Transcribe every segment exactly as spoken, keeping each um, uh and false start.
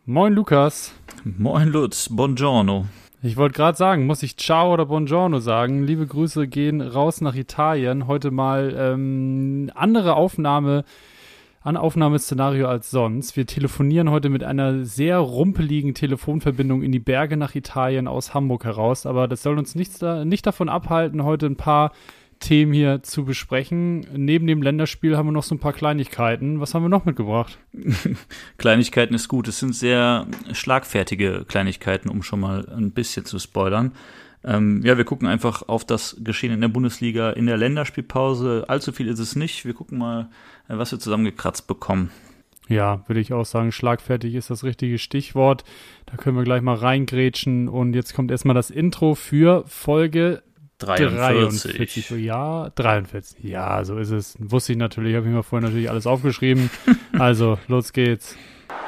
Moin Lukas. Moin Lutz, buongiorno. Ich wollte gerade sagen, muss ich Ciao oder Buongiorno sagen? Liebe Grüße gehen raus nach Italien. Heute mal ähm, andere Aufnahme, ein Aufnahmeszenario als sonst. Wir telefonieren heute mit einer sehr rumpeligen Telefonverbindung in die Berge nach Italien aus Hamburg heraus. Aber das soll uns nichts da, nicht davon abhalten, heute ein paar Themen hier zu besprechen. Neben dem Länderspiel haben wir noch so ein paar Kleinigkeiten. Was haben wir noch mitgebracht? Kleinigkeiten ist gut. Es sind sehr schlagfertige Kleinigkeiten, um schon mal ein bisschen zu spoilern. Ähm, ja, wir gucken einfach auf das Geschehen in der Bundesliga in der Länderspielpause. Allzu viel ist es nicht. Wir gucken mal, was wir zusammengekratzt bekommen. Ja, würde ich auch sagen, schlagfertig ist das richtige Stichwort. Da können wir gleich mal reingrätschen. Und jetzt kommt erstmal das Intro für Folge dreiundvierzig. dreiundvierzig. Ja, dreiundvierzig. Ja, so ist es. Wusste ich natürlich, habe ich mir vorher natürlich alles aufgeschrieben. Also, los geht's.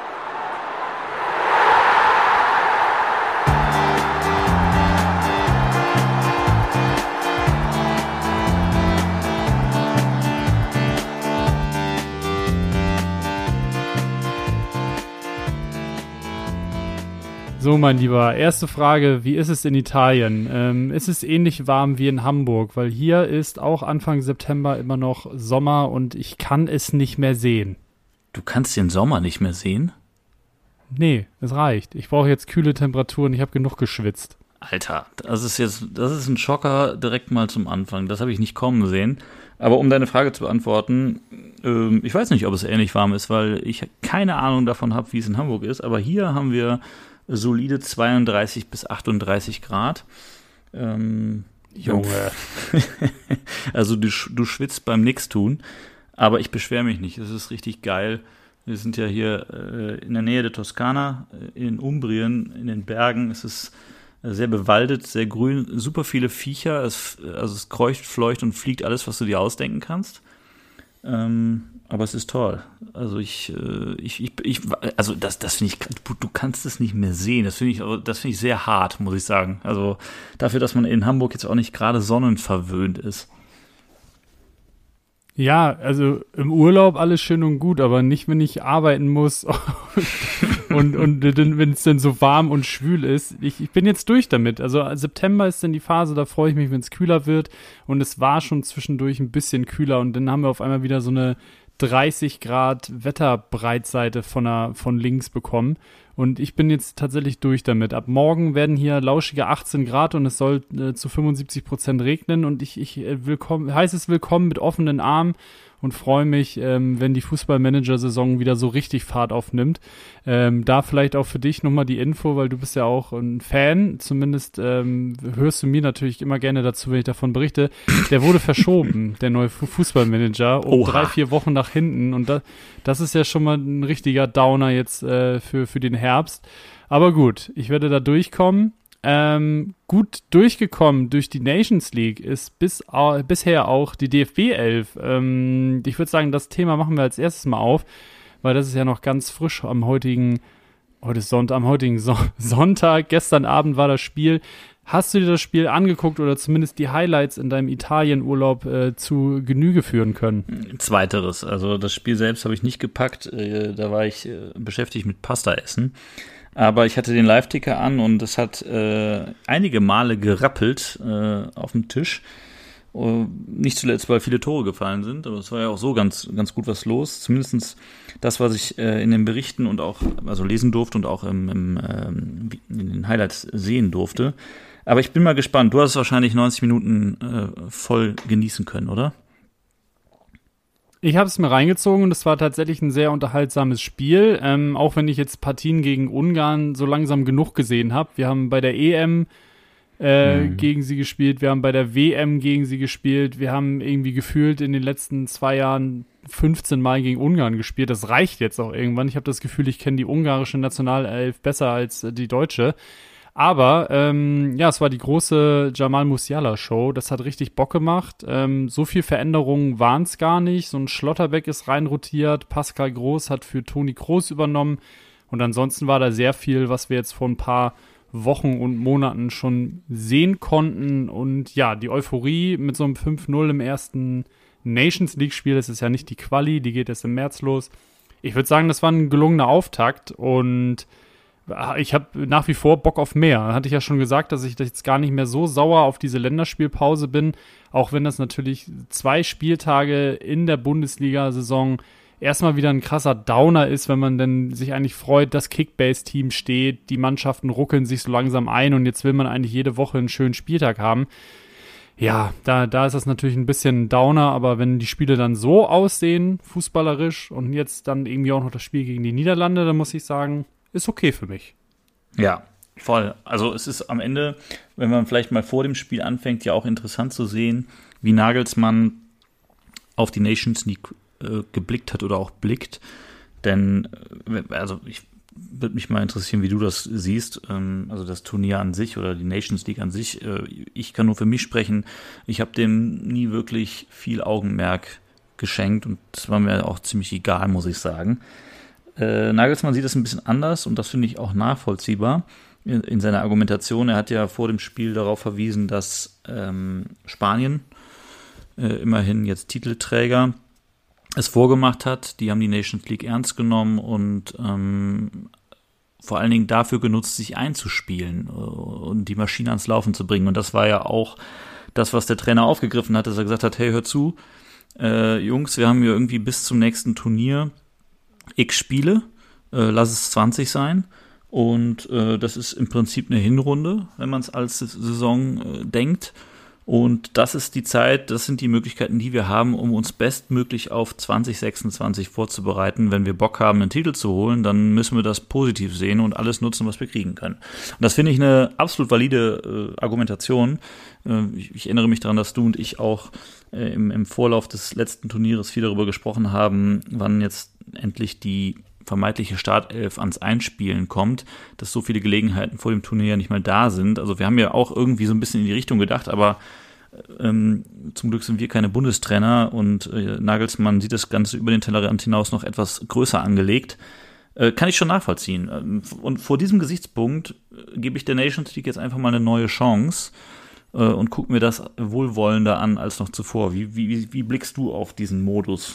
So, mein Lieber, erste Frage, wie ist es in Italien? Ähm, ist es ähnlich warm wie in Hamburg? Weil hier ist auch Anfang September immer noch Sommer und ich kann es nicht mehr sehen. Du kannst den Sommer nicht mehr sehen? Nee, es reicht. Ich brauche jetzt kühle Temperaturen, ich habe genug geschwitzt. Alter, das ist jetzt, das ist ein Schocker direkt mal zum Anfang. Das habe ich nicht kommen sehen. Aber um deine Frage zu beantworten, ähm, ich weiß nicht, ob es ähnlich warm ist, weil ich keine Ahnung davon habe, wie es in Hamburg ist. Aber hier haben wir solide zweiunddreißig bis achtunddreißig Grad. Ähm, Junge. Also du, du schwitzt beim Nix-Tun, aber ich beschwere mich nicht. Es ist richtig geil. Wir sind ja hier äh, in der Nähe der Toskana, in Umbrien, in den Bergen. Es ist sehr bewaldet, sehr grün, super viele Viecher. Es, also es kreucht, fleucht und fliegt alles, was du dir ausdenken kannst. Ähm, aber es ist toll. Also ich, äh, ich, ich, ich, also das, das finde ich, du, du kannst es nicht mehr sehen. Das finde ich, das finde ich sehr hart, muss ich sagen. Also dafür, dass man in Hamburg jetzt auch nicht gerade sonnenverwöhnt ist. Ja, also im Urlaub alles schön und gut, aber nicht, wenn ich arbeiten muss und, und, und wenn es dann so warm und schwül ist. Ich, ich bin jetzt durch damit. Also September ist dann die Phase, da freue ich mich, wenn es kühler wird. Und es war schon zwischendurch ein bisschen kühler und dann haben wir auf einmal wieder so eine dreißig Grad Wetterbreitseite von, der, von links bekommen. Und ich bin jetzt tatsächlich durch damit. Ab morgen werden hier lauschige achtzehn Grad und es soll äh, zu fünfundsiebzig Prozent regnen. Und ich, ich äh, willkommen, heiße es willkommen mit offenen Armen und freue mich, ähm, wenn die Fußball-Manager-Saison wieder so richtig Fahrt aufnimmt. Ähm, da vielleicht auch für dich nochmal die Info, weil du bist ja auch ein Fan. Zumindest ähm, hörst du mir natürlich immer gerne dazu, wenn ich davon berichte. Der wurde verschoben, der neue Fu- Fußballmanager, um Oha. drei, vier Wochen nach hinten. Und da, das ist ja schon mal ein richtiger Downer jetzt äh, für, für den Herbst. Aber gut, ich werde da durchkommen. Ähm, gut durchgekommen durch die Nations League ist bis, äh, bisher auch die D F B elf. Ähm, ich würde sagen, das Thema machen wir als erstes mal auf, weil das ist ja noch ganz frisch am heutigen, heute ist Sonntag, am heutigen so- Sonntag, gestern Abend war das Spiel. Hast du dir das Spiel angeguckt oder zumindest die Highlights in deinem Italienurlaub äh, zu Genüge führen können? Zweiteres, also das Spiel selbst habe ich nicht gepackt, äh, da war ich äh, beschäftigt mit Pasta essen. Aber ich hatte den Live-Ticker an und es hat äh, einige Male gerappelt äh, auf dem Tisch. Uh, nicht zuletzt, weil viele Tore gefallen sind, aber es war ja auch so ganz, ganz gut was los. Zumindest das, was ich äh, in den Berichten und auch also lesen durfte und auch im, im, ähm, in den Highlights sehen durfte. Aber ich bin mal gespannt. Du hast wahrscheinlich neunzig Minuten äh, voll genießen können, oder? Ich habe es mir reingezogen und es war tatsächlich ein sehr unterhaltsames Spiel, ähm, auch wenn ich jetzt Partien gegen Ungarn so langsam genug gesehen habe. Wir haben bei der E M äh, mhm. gegen sie gespielt, wir haben bei der W M gegen sie gespielt, wir haben irgendwie gefühlt in den letzten zwei Jahren fünfzehn Mal gegen Ungarn gespielt. Das reicht jetzt auch irgendwann. Ich habe das Gefühl, ich kenne die ungarische Nationalelf besser als die deutsche. Aber ähm, ja, es war die große Jamal Musiala-Show. Das hat richtig Bock gemacht. Ähm, so viel Veränderungen waren es gar nicht. So ein Schlotterbeck ist reinrotiert. Pascal Groß hat für Toni Kroos übernommen. Und ansonsten war da sehr viel, was wir jetzt vor ein paar Wochen und Monaten schon sehen konnten. Und ja, die Euphorie mit so einem fünf null im ersten Nations League-Spiel, das ist ja nicht die Quali, die geht erst im März los. Ich würde sagen, das war ein gelungener Auftakt. Und ich habe nach wie vor Bock auf mehr. Hatte ich ja schon gesagt, dass ich jetzt gar nicht mehr so sauer auf diese Länderspielpause bin, auch wenn das natürlich zwei Spieltage in der Bundesliga-Saison erstmal wieder ein krasser Downer ist, wenn man dann sich eigentlich freut, das Kickbase-Team steht, die Mannschaften ruckeln sich so langsam ein und jetzt will man eigentlich jede Woche einen schönen Spieltag haben. Ja, da, da ist das natürlich ein bisschen ein Downer, aber wenn die Spiele dann so aussehen, fußballerisch, und jetzt dann irgendwie auch noch das Spiel gegen die Niederlande, dann muss ich sagen, ist okay für mich. Ja, voll. Also es ist am Ende, wenn man vielleicht mal vor dem Spiel anfängt, ja auch interessant zu sehen, wie Nagelsmann auf die Nations League äh, geblickt hat oder auch blickt. Denn, äh, also ich würde mich mal interessieren, wie du das siehst, ähm, also das Turnier an sich oder die Nations League an sich. Äh, ich kann nur für mich sprechen, ich habe dem nie wirklich viel Augenmerk geschenkt und das war mir auch ziemlich egal, muss ich sagen. Äh, Nagelsmann sieht es ein bisschen anders und das finde ich auch nachvollziehbar in, in seiner Argumentation. Er hat ja vor dem Spiel darauf verwiesen, dass ähm, Spanien, äh, immerhin jetzt Titelträger, es vorgemacht hat. Die haben die Nations League ernst genommen und ähm, vor allen Dingen dafür genutzt, sich einzuspielen äh, und die Maschine ans Laufen zu bringen. Und das war ja auch das, was der Trainer aufgegriffen hat, dass er gesagt hat, hey, hör zu, äh, Jungs, wir haben hier irgendwie bis zum nächsten Turnier x Spiele, äh, lass es zwanzig sein und äh, das ist im Prinzip eine Hinrunde, wenn man es als Saison äh, denkt und das ist die Zeit, das sind die Möglichkeiten, die wir haben, um uns bestmöglich auf zwanzig sechsundzwanzig vorzubereiten. Wenn wir Bock haben, einen Titel zu holen, dann müssen wir das positiv sehen und alles nutzen, was wir kriegen können. Und das finde ich eine absolut valide äh, Argumentation. Äh, ich, ich erinnere mich daran, dass du und ich auch äh, im, im Vorlauf des letzten Turnieres viel darüber gesprochen haben, wann jetzt endlich die vermeintliche Startelf ans Einspielen kommt, dass so viele Gelegenheiten vor dem Turnier ja nicht mal da sind. Also wir haben ja auch irgendwie so ein bisschen in die Richtung gedacht, aber ähm, zum Glück sind wir keine Bundestrainer und äh, Nagelsmann sieht das Ganze über den Tellerrand hinaus noch etwas größer angelegt. Äh, kann ich schon nachvollziehen. Und vor diesem Gesichtspunkt äh, gebe ich der Nations League jetzt einfach mal eine neue Chance äh, und gucke mir das wohlwollender an als noch zuvor. Wie, wie, wie blickst du auf diesen Modus?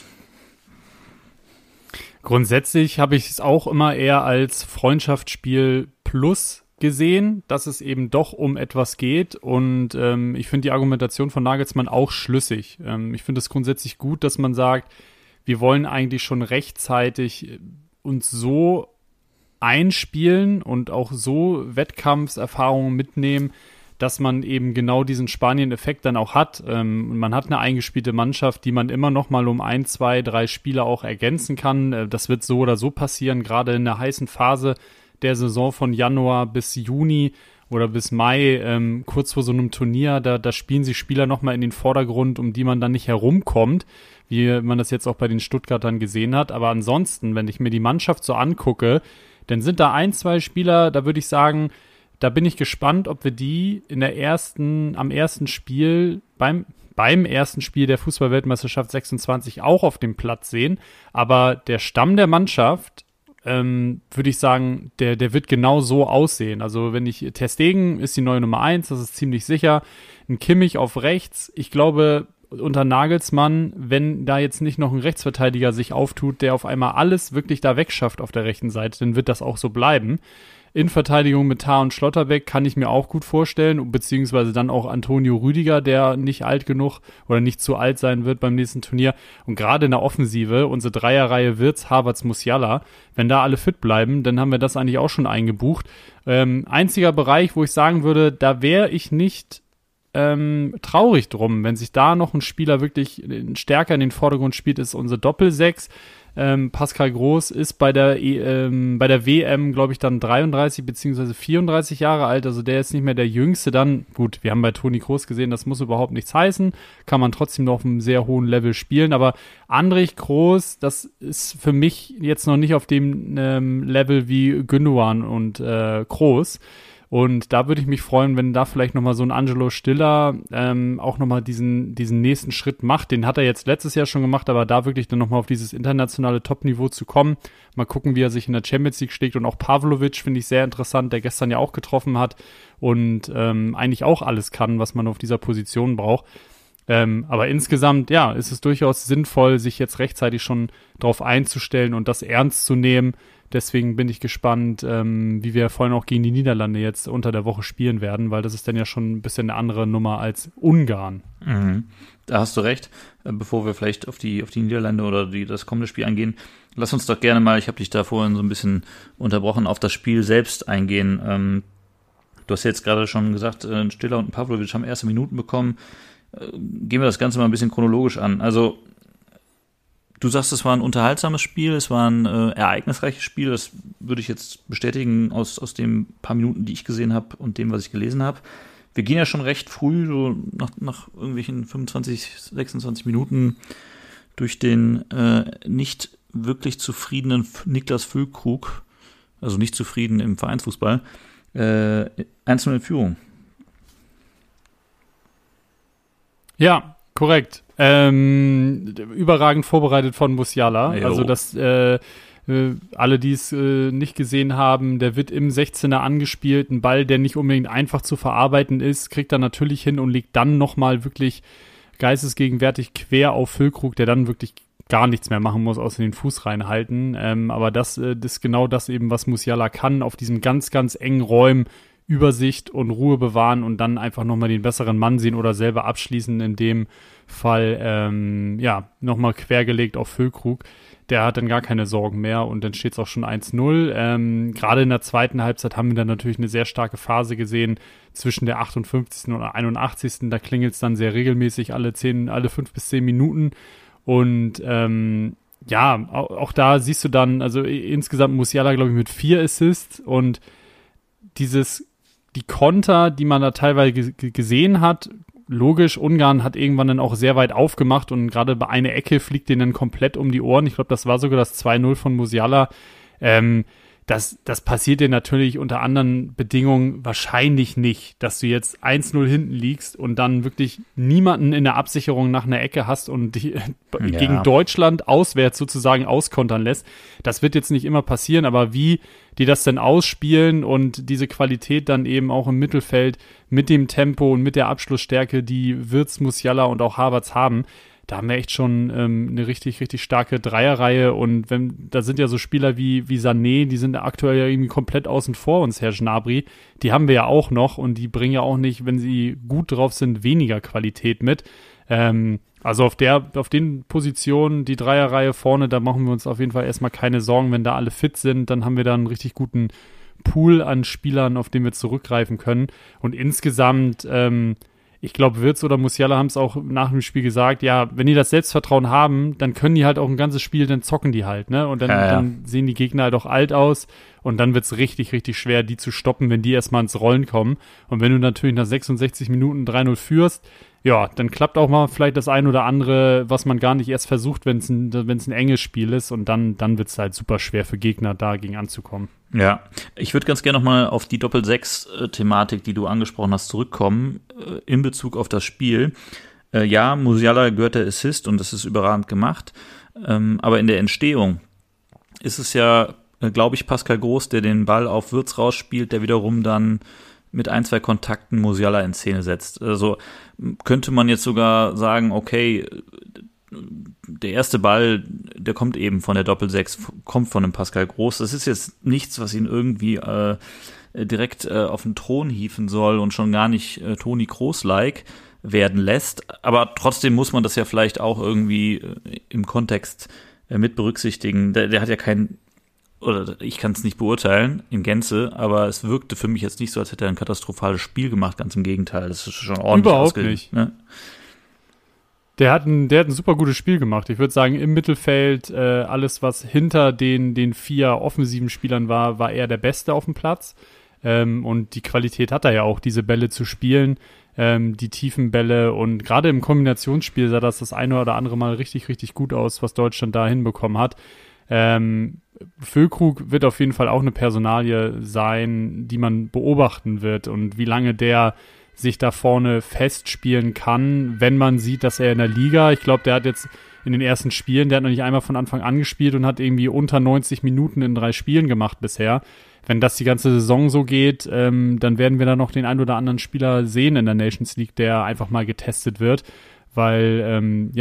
Grundsätzlich habe ich es auch immer eher als Freundschaftsspiel plus gesehen, dass es eben doch um etwas geht und ähm, ich finde die Argumentation von Nagelsmann auch schlüssig. Ähm, ich finde es grundsätzlich gut, dass man sagt, wir wollen eigentlich schon rechtzeitig uns so einspielen und auch so Wettkampfserfahrungen mitnehmen, dass man eben genau diesen Spanien-Effekt dann auch hat. Ähm, man hat eine eingespielte Mannschaft, die man immer noch mal um ein, zwei, drei Spiele auch ergänzen kann. Äh, das wird so oder so passieren, gerade in der heißen Phase der Saison von Januar bis Juni oder bis Mai, ähm, kurz vor so einem Turnier, da, da spielen sich Spieler noch mal in den Vordergrund, um die man dann nicht herumkommt, wie man das jetzt auch bei den Stuttgartern gesehen hat. Aber ansonsten, wenn ich mir die Mannschaft so angucke, dann sind da ein, zwei Spieler, da würde ich sagen, da bin ich gespannt, ob wir die in der ersten, am ersten Spiel, beim, beim ersten Spiel der Fußball-Weltmeisterschaft sechsundzwanzig auch auf dem Platz sehen. Aber der Stamm der Mannschaft, ähm, würde ich sagen, der, der wird genau so aussehen. Also wenn ich, Ter Stegen ist die neue Nummer eins, das ist ziemlich sicher. Ein Kimmich auf rechts. Ich glaube, unter Nagelsmann, wenn da jetzt nicht noch ein Rechtsverteidiger sich auftut, der auf einmal alles wirklich da wegschafft auf der rechten Seite, dann wird das auch so bleiben. In Verteidigung mit Tah und Schlotterbeck kann ich mir auch gut vorstellen, beziehungsweise dann auch Antonio Rüdiger, der nicht alt genug oder nicht zu alt sein wird beim nächsten Turnier. Und gerade in der Offensive, unsere Dreierreihe Wirtz, Havertz, Musiala, wenn da alle fit bleiben, dann haben wir das eigentlich auch schon eingebucht. Ähm, einziger Bereich, wo ich sagen würde, da wäre ich nicht ähm, traurig drum, wenn sich da noch ein Spieler wirklich stärker in den Vordergrund spielt, ist unsere Doppelsechs. Ähm, Pascal Groß ist bei der e, ähm, bei der W M, glaube ich, dann dreiunddreißig beziehungsweise vierunddreißig Jahre alt, also der ist nicht mehr der Jüngste dann. Gut, wir haben bei Toni Kroos gesehen, das muss überhaupt nichts heißen, kann man trotzdem noch auf einem sehr hohen Level spielen, aber Andrich Kroos, das ist für mich jetzt noch nicht auf dem ähm, Level wie Gündogan und äh, Kroos. Und da würde ich mich freuen, wenn da vielleicht nochmal so ein Angelo Stiller ähm, auch nochmal diesen, diesen nächsten Schritt macht. Den hat er jetzt letztes Jahr schon gemacht, aber da wirklich dann nochmal auf dieses internationale Top-Niveau zu kommen. Mal gucken, wie er sich in der Champions League schlägt. Und auch Pavlovic finde ich sehr interessant, der gestern ja auch getroffen hat und ähm, eigentlich auch alles kann, was man auf dieser Position braucht. Ähm, aber insgesamt, ja, ist es durchaus sinnvoll, sich jetzt rechtzeitig schon drauf einzustellen und das ernst zu nehmen. Deswegen bin ich gespannt, ähm, wie wir vorhin auch gegen die Niederlande jetzt unter der Woche spielen werden, weil das ist dann ja schon ein bisschen eine andere Nummer als Ungarn. Mhm. Da hast du recht. Bevor wir vielleicht auf die, auf die Niederlande oder die, das kommende Spiel eingehen, lass uns doch gerne mal, ich habe dich da vorhin so ein bisschen unterbrochen, auf das Spiel selbst eingehen. Ähm, du hast jetzt gerade schon gesagt, äh, Stiller und Pavlovic haben erste Minuten bekommen. Äh, gehen wir das Ganze mal ein bisschen chronologisch an. Also du sagst, es war ein unterhaltsames Spiel, es war ein äh, ereignisreiches Spiel, das würde ich jetzt bestätigen aus, aus den paar Minuten, die ich gesehen habe und dem, was ich gelesen habe. Wir gehen ja schon recht früh, so nach, nach irgendwelchen fünfundzwanzig, sechsundzwanzig Minuten durch den äh, nicht wirklich zufriedenen Niklas Füllkrug, also nicht zufrieden im Vereinsfußball, äh, eins null in Führung. Ja, korrekt. Ähm, überragend vorbereitet von Musiala. Jo. Also das äh, äh, alle, die es äh, nicht gesehen haben, der wird im sechzehner angespielt, ein Ball, der nicht unbedingt einfach zu verarbeiten ist, kriegt er natürlich hin und legt dann nochmal wirklich geistesgegenwärtig quer auf Füllkrug, der dann wirklich gar nichts mehr machen muss, außer den Fuß reinhalten. Ähm, aber das, äh, das ist genau das eben, was Musiala kann, auf diesem ganz, ganz engen Räumen Übersicht und Ruhe bewahren und dann einfach nochmal den besseren Mann sehen oder selber abschließen, in dem Fall, ähm, ja, nochmal quergelegt auf Füllkrug. Der hat dann gar keine Sorgen mehr und dann steht es auch schon eins null. Ähm, gerade in der zweiten Halbzeit haben wir dann natürlich eine sehr starke Phase gesehen zwischen der achtundfünfzigsten und einundachtzigsten Da klingelt es dann sehr regelmäßig alle zehn, alle fünf bis zehn Minuten und ähm, ja, auch, auch da siehst du dann, also insgesamt Musiala, glaube ich, mit vier Assists und dieses die Konter, die man da teilweise g- gesehen hat, logisch, Ungarn hat irgendwann dann auch sehr weit aufgemacht und gerade bei einer Ecke fliegt denen dann komplett um die Ohren. Ich glaube, das war sogar das zwei null von Musiala. Ähm, das, das passiert dir natürlich unter anderen Bedingungen wahrscheinlich nicht, dass du jetzt eins null hinten liegst und dann wirklich niemanden in der Absicherung nach einer Ecke hast und die, ja. gegen Deutschland auswärts sozusagen auskontern lässt. Das wird jetzt nicht immer passieren, aber wie die das denn ausspielen und diese Qualität dann eben auch im Mittelfeld mit dem Tempo und mit der Abschlussstärke, die Wirtz, Musiala und auch Havertz haben, da haben wir echt schon ähm, eine richtig, richtig starke Dreierreihe und wenn, da sind ja so Spieler wie, wie Sané, die sind aktuell ja irgendwie komplett außen vor uns, Herr Gnabry, die haben wir ja auch noch und die bringen ja auch nicht, wenn sie gut drauf sind, weniger Qualität mit. Ähm, also auf der, auf den Positionen, die Dreierreihe vorne, da machen wir uns auf jeden Fall erstmal keine Sorgen, wenn da alle fit sind, dann haben wir da einen richtig guten Pool an Spielern, auf den wir zurückgreifen können und insgesamt, ähm, ich glaube, Wirtz oder Musiala haben es auch nach dem Spiel gesagt, ja, wenn die das Selbstvertrauen haben, dann können die halt auch ein ganzes Spiel, dann zocken die halt, ne? Und dann, ja, ja. dann sehen die Gegner halt auch alt aus und dann wird es richtig, richtig schwer, die zu stoppen, wenn die erstmal ins Rollen kommen. Und wenn du natürlich nach sechsundsechzig Minuten drei null führst, ja, dann klappt auch mal vielleicht das ein oder andere, was man gar nicht erst versucht, wenn es ein, wenn's ein enges Spiel ist und dann, dann wird es halt super schwer für Gegner, dagegen anzukommen. Ja, ich würde ganz gerne nochmal auf die Doppel-sechs-Thematik, die du angesprochen hast, zurückkommen, äh, in Bezug auf das Spiel. Äh, ja, Musiala gehört der Assist und das ist überragend gemacht, ähm, aber in der Entstehung ist es ja, äh, glaube ich, Pascal Groß, der den Ball auf Wirtz rausspielt, der wiederum dann mit ein, zwei Kontakten Musiala in Szene setzt. Also könnte man jetzt sogar sagen, okay, der erste Ball, der kommt eben von der Doppel-Sechs, kommt von dem Pascal Groß. Das ist jetzt nichts, was ihn irgendwie äh, direkt äh, auf den Thron hieven soll und schon gar nicht äh, Toni Kroos-like werden lässt. Aber trotzdem muss man das ja vielleicht auch irgendwie äh, im Kontext äh, mit berücksichtigen. Der, der hat ja keinen, oder ich kann es nicht beurteilen in Gänze, aber es wirkte für mich jetzt nicht so, als hätte er ein katastrophales Spiel gemacht. Ganz im Gegenteil, das ist schon ordentlich. Überhaupt ausge- nicht. Ne? Der hat, ein, der hat ein super gutes Spiel gemacht. Ich würde sagen, im Mittelfeld, äh, alles, was hinter den, den vier offensiven Spielern war, war er der Beste auf dem Platz. Ähm, und die Qualität hat er ja auch, diese Bälle zu spielen, ähm, die tiefen Bälle. Und gerade im Kombinationsspiel sah das das eine oder andere Mal richtig, richtig gut aus, was Deutschland da hinbekommen hat. Ähm, Füllkrug wird auf jeden Fall auch eine Personalie sein, die man beobachten wird. Und wie lange der sich da vorne festspielen kann, wenn man sieht, dass er in der Liga, ich glaube, der hat jetzt in den ersten Spielen, der hat noch nicht einmal von Anfang an gespielt und hat irgendwie unter neunzig Minuten in drei Spielen gemacht bisher. Wenn das die ganze Saison so geht, ähm, dann werden wir da noch den ein oder anderen Spieler sehen in der Nations League, der einfach mal getestet wird, weil, ähm, ja,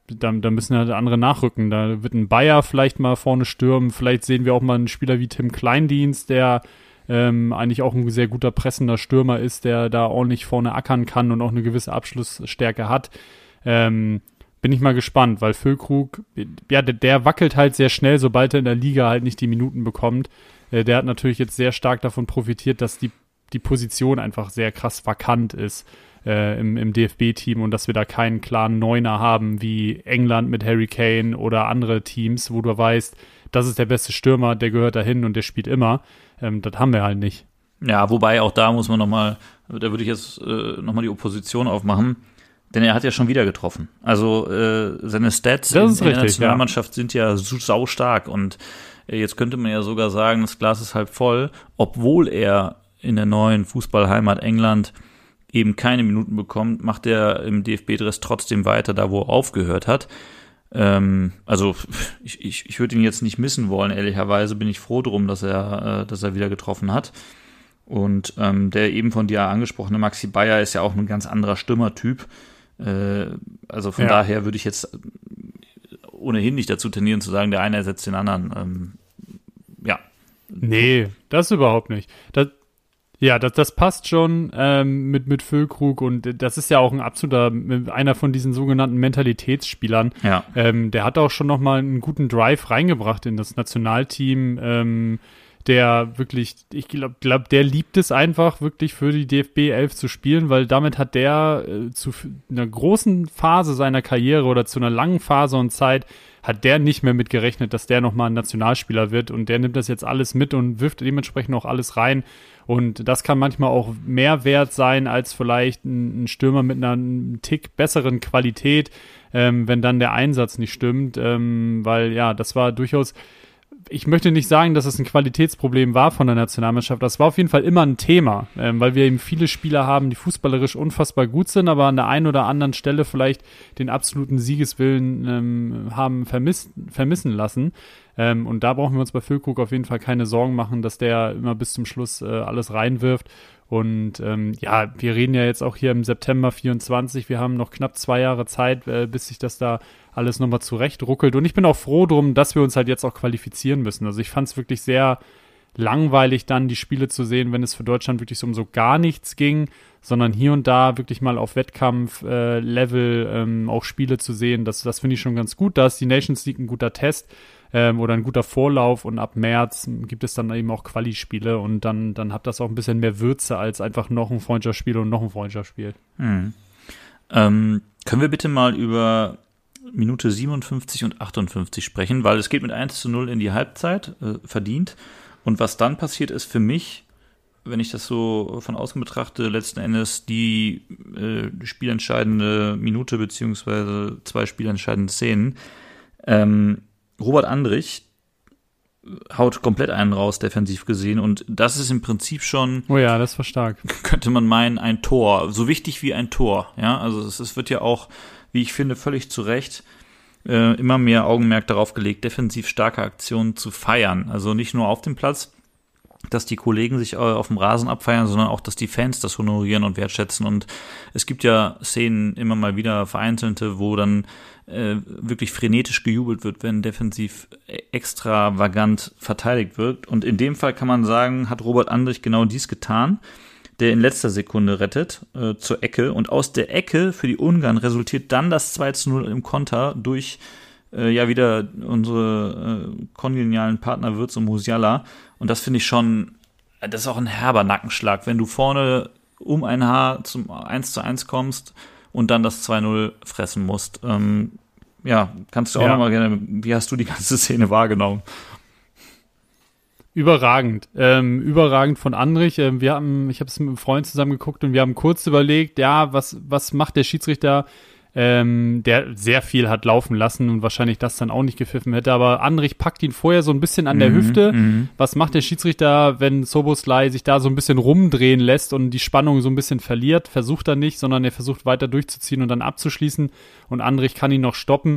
da, da müssen halt andere nachrücken. Da wird ein Bayer vielleicht mal vorne stürmen. Vielleicht sehen wir auch mal einen Spieler wie Tim Kleindienst, der ähm, eigentlich auch ein sehr guter pressender Stürmer ist, der da ordentlich vorne ackern kann und auch eine gewisse Abschlussstärke hat. Ähm, bin ich mal gespannt, weil Füllkrug, ja, der, der wackelt halt sehr schnell, sobald er in der Liga halt nicht die Minuten bekommt. Äh, der hat natürlich jetzt sehr stark davon profitiert, dass die, die Position einfach sehr krass vakant ist. Äh, im, im D F B-Team und dass wir da keinen klaren Neuner haben wie England mit Harry Kane oder andere Teams, wo du weißt, das ist der beste Stürmer, der gehört dahin und der spielt immer. Ähm, das haben wir halt nicht. Ja, wobei auch da muss man nochmal, da würde ich jetzt äh, nochmal die Opposition aufmachen, denn er hat ja schon wieder getroffen. Also äh, seine Stats in, in der Nationalmannschaft ja. sind ja sau stark und äh, jetzt könnte man ja sogar sagen, das Glas ist halb voll, obwohl er in der neuen Fußballheimat England eben keine Minuten bekommt, macht er im D F B-Dress trotzdem weiter, da wo er aufgehört hat. Ähm, also ich, ich, ich würde ihn jetzt nicht missen wollen, ehrlicherweise bin ich froh drum, dass er, äh, dass er wieder getroffen hat. Und ähm, der eben von dir angesprochene Maxi Bayer ist ja auch ein ganz anderer Stürmertyp. Äh, also von ja. daher würde ich jetzt ohnehin nicht dazu tendieren zu sagen, der eine ersetzt den anderen. Ähm, ja. Nee, das überhaupt nicht. Das Ja, das, das passt schon ähm, mit, mit Füllkrug und das ist ja auch ein absoluter, einer von diesen sogenannten Mentalitätsspielern. Ja. Ähm, der hat auch schon nochmal einen guten Drive reingebracht in das Nationalteam, ähm, der wirklich, ich glaube, glaub, der liebt es einfach, wirklich für die D F B elf zu spielen, weil damit hat der äh, zu einer großen Phase seiner Karriere oder zu einer langen Phase und Zeit hat der nicht mehr mit gerechnet, dass der nochmal ein Nationalspieler wird und der nimmt das jetzt alles mit und wirft dementsprechend auch alles rein und das kann manchmal auch mehr wert sein als vielleicht ein, ein Stürmer mit einer einen Tick besseren Qualität, ähm, wenn dann der Einsatz nicht stimmt, ähm, weil ja, das war durchaus, ich möchte nicht sagen, dass es ein Qualitätsproblem war von der Nationalmannschaft. Das war auf jeden Fall immer ein Thema, ähm, weil wir eben viele Spieler haben, die fußballerisch unfassbar gut sind, aber an der einen oder anderen Stelle vielleicht den absoluten Siegeswillen ähm, haben vermisst, vermissen lassen. Ähm, und da brauchen wir uns bei Füllkrug auf jeden Fall keine Sorgen machen, dass der immer bis zum Schluss äh, alles reinwirft. Und ähm, ja, wir reden ja jetzt auch hier im September vierundzwanzig. Wir haben noch knapp zwei Jahre Zeit, äh, bis sich das da alles nochmal zurechtruckelt. Und ich bin auch froh drum, dass wir uns halt jetzt auch qualifizieren müssen. Also ich fand es wirklich sehr langweilig, dann die Spiele zu sehen, wenn es für Deutschland wirklich so um so gar nichts ging, sondern hier und da wirklich mal auf Wettkampf-Level äh, ähm, auch Spiele zu sehen. Das, das finde ich schon ganz gut. Da ist die Nations League ein guter Test ähm, oder ein guter Vorlauf und ab März gibt es dann eben auch Quali-Spiele und dann, dann hat das auch ein bisschen mehr Würze als einfach noch ein Freundschaftsspiel und noch ein Freundschaftsspiel. Hm. Ähm, können wir bitte mal über Minute siebenundfünfzig und achtundfünfzig sprechen, weil es geht mit eins zu null in die Halbzeit, äh, verdient. Und was dann passiert ist für mich, wenn ich das so von außen betrachte, letzten Endes die äh, spielentscheidende Minute beziehungsweise zwei spielentscheidende Szenen. Ähm, Robert Andrich haut komplett einen raus, defensiv gesehen. Und das ist im Prinzip schon, oh ja, das war stark, könnte man meinen, ein Tor. So wichtig wie ein Tor. Ja, also es, es wird ja auch, wie ich finde, völlig zu Recht äh, immer mehr Augenmerk darauf gelegt, defensiv starke Aktionen zu feiern. Also nicht nur auf dem Platz, dass die Kollegen sich äh, auf dem Rasen abfeiern, sondern auch, dass die Fans das honorieren und wertschätzen. Und es gibt ja Szenen immer mal wieder vereinzelte, wo dann äh, wirklich frenetisch gejubelt wird, wenn defensiv extravagant verteidigt wird. Und in dem Fall kann man sagen, hat Robert Andrich genau dies getan, der in letzter Sekunde rettet, äh, zur Ecke. Und aus der Ecke für die Ungarn resultiert dann das zwei zu null im Konter durch äh, ja wieder unsere äh, kongenialen Partner Wirtz und Musiala. Und das finde ich schon, das ist auch ein herber Nackenschlag, wenn du vorne um ein Haar zum eins zu eins kommst und dann das zwei null fressen musst. Ähm, ja, kannst du auch ja. noch mal gerne, wie hast du die ganze Szene wahrgenommen? Überragend, ähm, überragend von Andrich. Ähm, wir haben, ich habe es mit einem Freund zusammen geguckt und wir haben kurz überlegt, ja, was was macht der Schiedsrichter, ähm, der sehr viel hat laufen lassen und wahrscheinlich das dann auch nicht gepfiffen hätte. Aber Andrich packt ihn vorher so ein bisschen an der mhm, Hüfte. Mhm. Was macht der Schiedsrichter, wenn Szoboszlai sich da so ein bisschen rumdrehen lässt und die Spannung so ein bisschen verliert? Versucht er nicht, sondern er versucht weiter durchzuziehen und dann abzuschließen und Andrich kann ihn noch stoppen.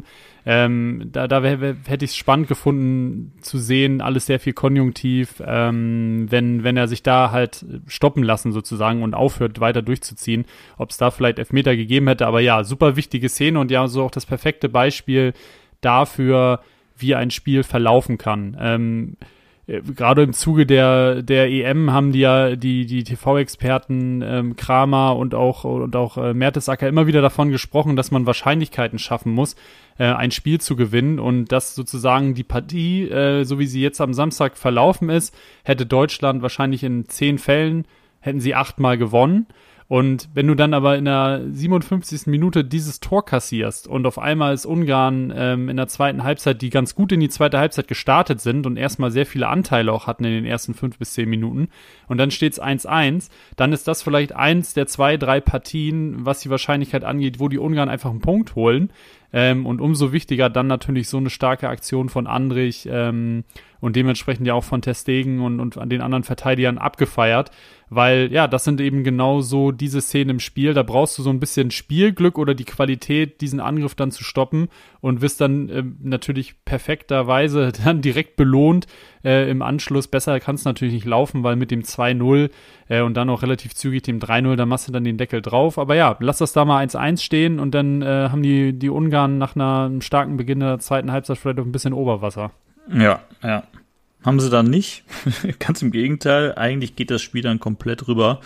Ähm, da da wär, wär, hätte ich es spannend gefunden zu sehen, alles sehr viel konjunktiv, ähm, wenn, wenn er sich da halt stoppen lassen sozusagen und aufhört, weiter durchzuziehen, ob es da vielleicht Elfmeter gegeben hätte. Aber ja, super wichtige Szene und ja, so auch das perfekte Beispiel dafür, wie ein Spiel verlaufen kann. Ähm, Gerade im Zuge der, der E M haben die ja die, die T V-Experten ähm, Kramer und auch, und auch äh, Mertesacker immer wieder davon gesprochen, dass man Wahrscheinlichkeiten schaffen muss, äh, ein Spiel zu gewinnen und dass sozusagen die Partie, äh, so wie sie jetzt am Samstag verlaufen ist, hätte Deutschland wahrscheinlich in zehn Fällen, hätten sie achtmal gewonnen. Und wenn du dann aber in der siebenundfünfzigsten Minute dieses Tor kassierst und auf einmal ist Ungarn ähm, in der zweiten Halbzeit, die ganz gut in die zweite Halbzeit gestartet sind und erstmal sehr viele Anteile auch hatten in den ersten fünf bis zehn Minuten und dann steht es eins eins, dann ist das vielleicht eins der zwei, drei Partien, was die Wahrscheinlichkeit angeht, wo die Ungarn einfach einen Punkt holen. Ähm, und umso wichtiger dann natürlich so eine starke Aktion von Andrich ähm, und dementsprechend ja auch von ter Stegen und, und an den anderen Verteidigern abgefeiert, weil ja, das sind eben genau so diese Szenen im Spiel, da brauchst du so ein bisschen Spielglück oder die Qualität, diesen Angriff dann zu stoppen und wirst dann äh, natürlich perfekterweise dann direkt belohnt äh, im Anschluss. Besser kann es natürlich nicht laufen, weil mit dem zwei null äh, und dann auch relativ zügig dem drei null, da machst du dann den Deckel drauf, aber ja, lass das da mal eins eins stehen und dann äh, haben die, die Ungarn nach einer, einem starken Beginn der zweiten Halbzeit vielleicht auch ein bisschen Oberwasser. Ja, ja. Haben sie dann nicht. Ganz im Gegenteil. Eigentlich geht das Spiel dann komplett rüber.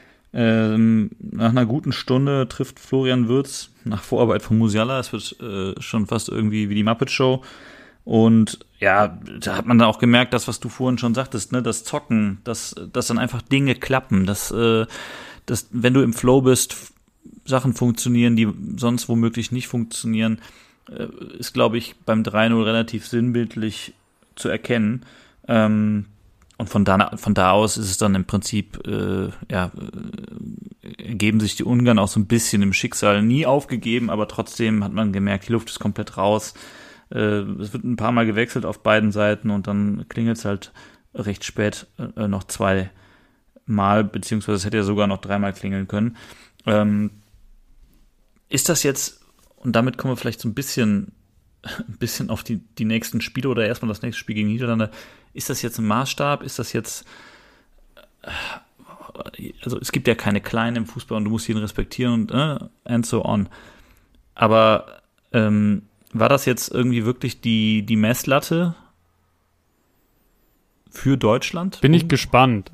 Ähm, nach einer guten Stunde trifft Florian Wirtz nach Vorarbeit von Musiala. Es wird äh, schon fast irgendwie wie die Muppet Show. Und ja, da hat man dann auch gemerkt, das, was du vorhin schon sagtest, ne, das Zocken, dass, dass dann einfach Dinge klappen, dass, äh, dass, wenn du im Flow bist, Sachen funktionieren, die sonst womöglich nicht funktionieren, äh, ist, glaube ich, beim drei null relativ sinnbildlich zu erkennen. Ähm, und von da, von da aus ist es dann im Prinzip, äh, ja, äh, ergeben sich die Ungarn auch so ein bisschen im Schicksal, nie aufgegeben, aber trotzdem hat man gemerkt, die Luft ist komplett raus. Äh, es wird ein paar Mal gewechselt auf beiden Seiten und dann klingelt es halt recht spät äh, noch zwei Mal, beziehungsweise es hätte ja sogar noch dreimal klingeln können. Ähm, ist das jetzt, und damit kommen wir vielleicht so ein bisschen ein bisschen auf die, die nächsten Spiele oder erstmal das nächste Spiel gegen Niederlande. Ist das jetzt ein Maßstab? Ist das jetzt, also es gibt ja keine Kleinen im Fußball und du musst jeden respektieren und äh, and so on. Aber ähm, war das jetzt irgendwie wirklich die, die Messlatte für Deutschland? Bin ich gespannt.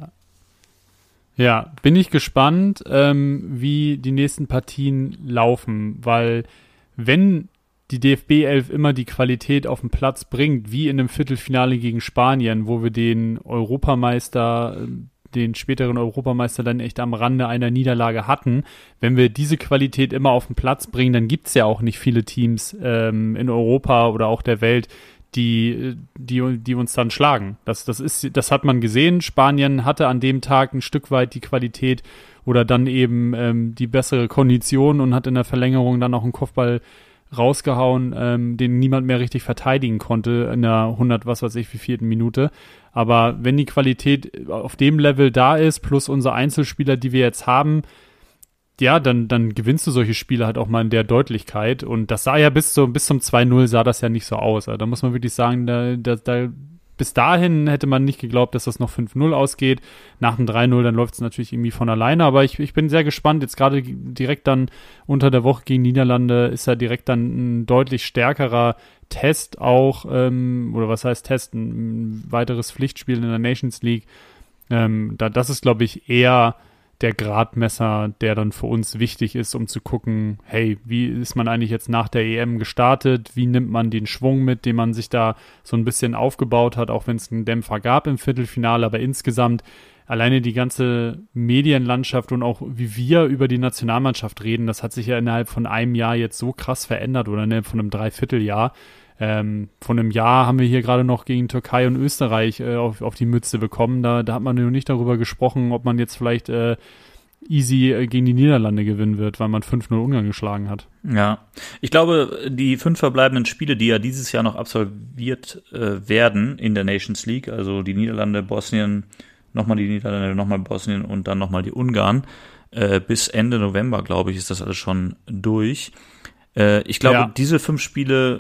Ja, bin ich gespannt, ähm, wie die nächsten Partien laufen, weil wenn die D F B elf immer die Qualität auf den Platz bringt, wie in einem Viertelfinale gegen Spanien, wo wir den Europameister, den späteren Europameister dann echt am Rande einer Niederlage hatten. Wenn wir diese Qualität immer auf den Platz bringen, dann gibt es ja auch nicht viele Teams ähm, in Europa oder auch der Welt, die, die, die uns dann schlagen. Das, das ist, das hat man gesehen. Spanien hatte an dem Tag ein Stück weit die Qualität oder dann eben ähm, die bessere Kondition und hat in der Verlängerung dann auch einen Kopfball rausgehauen, ähm, den niemand mehr richtig verteidigen konnte in der hundert, was weiß ich, wie vierten Minute. Aber wenn die Qualität auf dem Level da ist, plus unsere Einzelspieler, die wir jetzt haben, ja, dann, dann gewinnst du solche Spiele halt auch mal in der Deutlichkeit. Und das sah ja bis, zu, bis zum zwei null sah das ja nicht so aus. Also da muss man wirklich sagen, da, da, da bis dahin hätte man nicht geglaubt, dass das noch fünf null ausgeht. Nach dem drei null, dann läuft es natürlich irgendwie von alleine. Aber ich, ich bin sehr gespannt. Jetzt gerade direkt dann unter der Woche gegen Niederlande ist ja direkt dann ein deutlich stärkerer Test auch, ähm, oder was heißt Test? Ein, ein weiteres Pflichtspiel in der Nations League. Ähm, da, das ist, glaube ich, eher der Gradmesser, der dann für uns wichtig ist, um zu gucken, hey, wie ist man eigentlich jetzt nach der E M gestartet? Wie nimmt man den Schwung mit, den man sich da so ein bisschen aufgebaut hat, auch wenn es einen Dämpfer gab im Viertelfinale, aber insgesamt alleine die ganze Medienlandschaft und auch wie wir über die Nationalmannschaft reden, das hat sich ja innerhalb von einem Jahr jetzt so krass verändert oder innerhalb von einem Dreivierteljahr. Ähm, von einem Jahr haben wir hier gerade noch gegen Türkei und Österreich äh, auf, auf die Mütze bekommen. Da, da hat man noch nicht darüber gesprochen, ob man jetzt vielleicht äh, easy äh, gegen die Niederlande gewinnen wird, weil man fünf null Ungarn geschlagen hat. Ja, ich glaube, die fünf verbleibenden Spiele, die ja dieses Jahr noch absolviert äh, werden in der Nations League, also die Niederlande, Bosnien, nochmal die Niederlande, nochmal Bosnien und dann nochmal die Ungarn, äh, bis Ende November, glaube ich, ist das alles schon durch. Äh, ich glaube, ja. diese fünf Spiele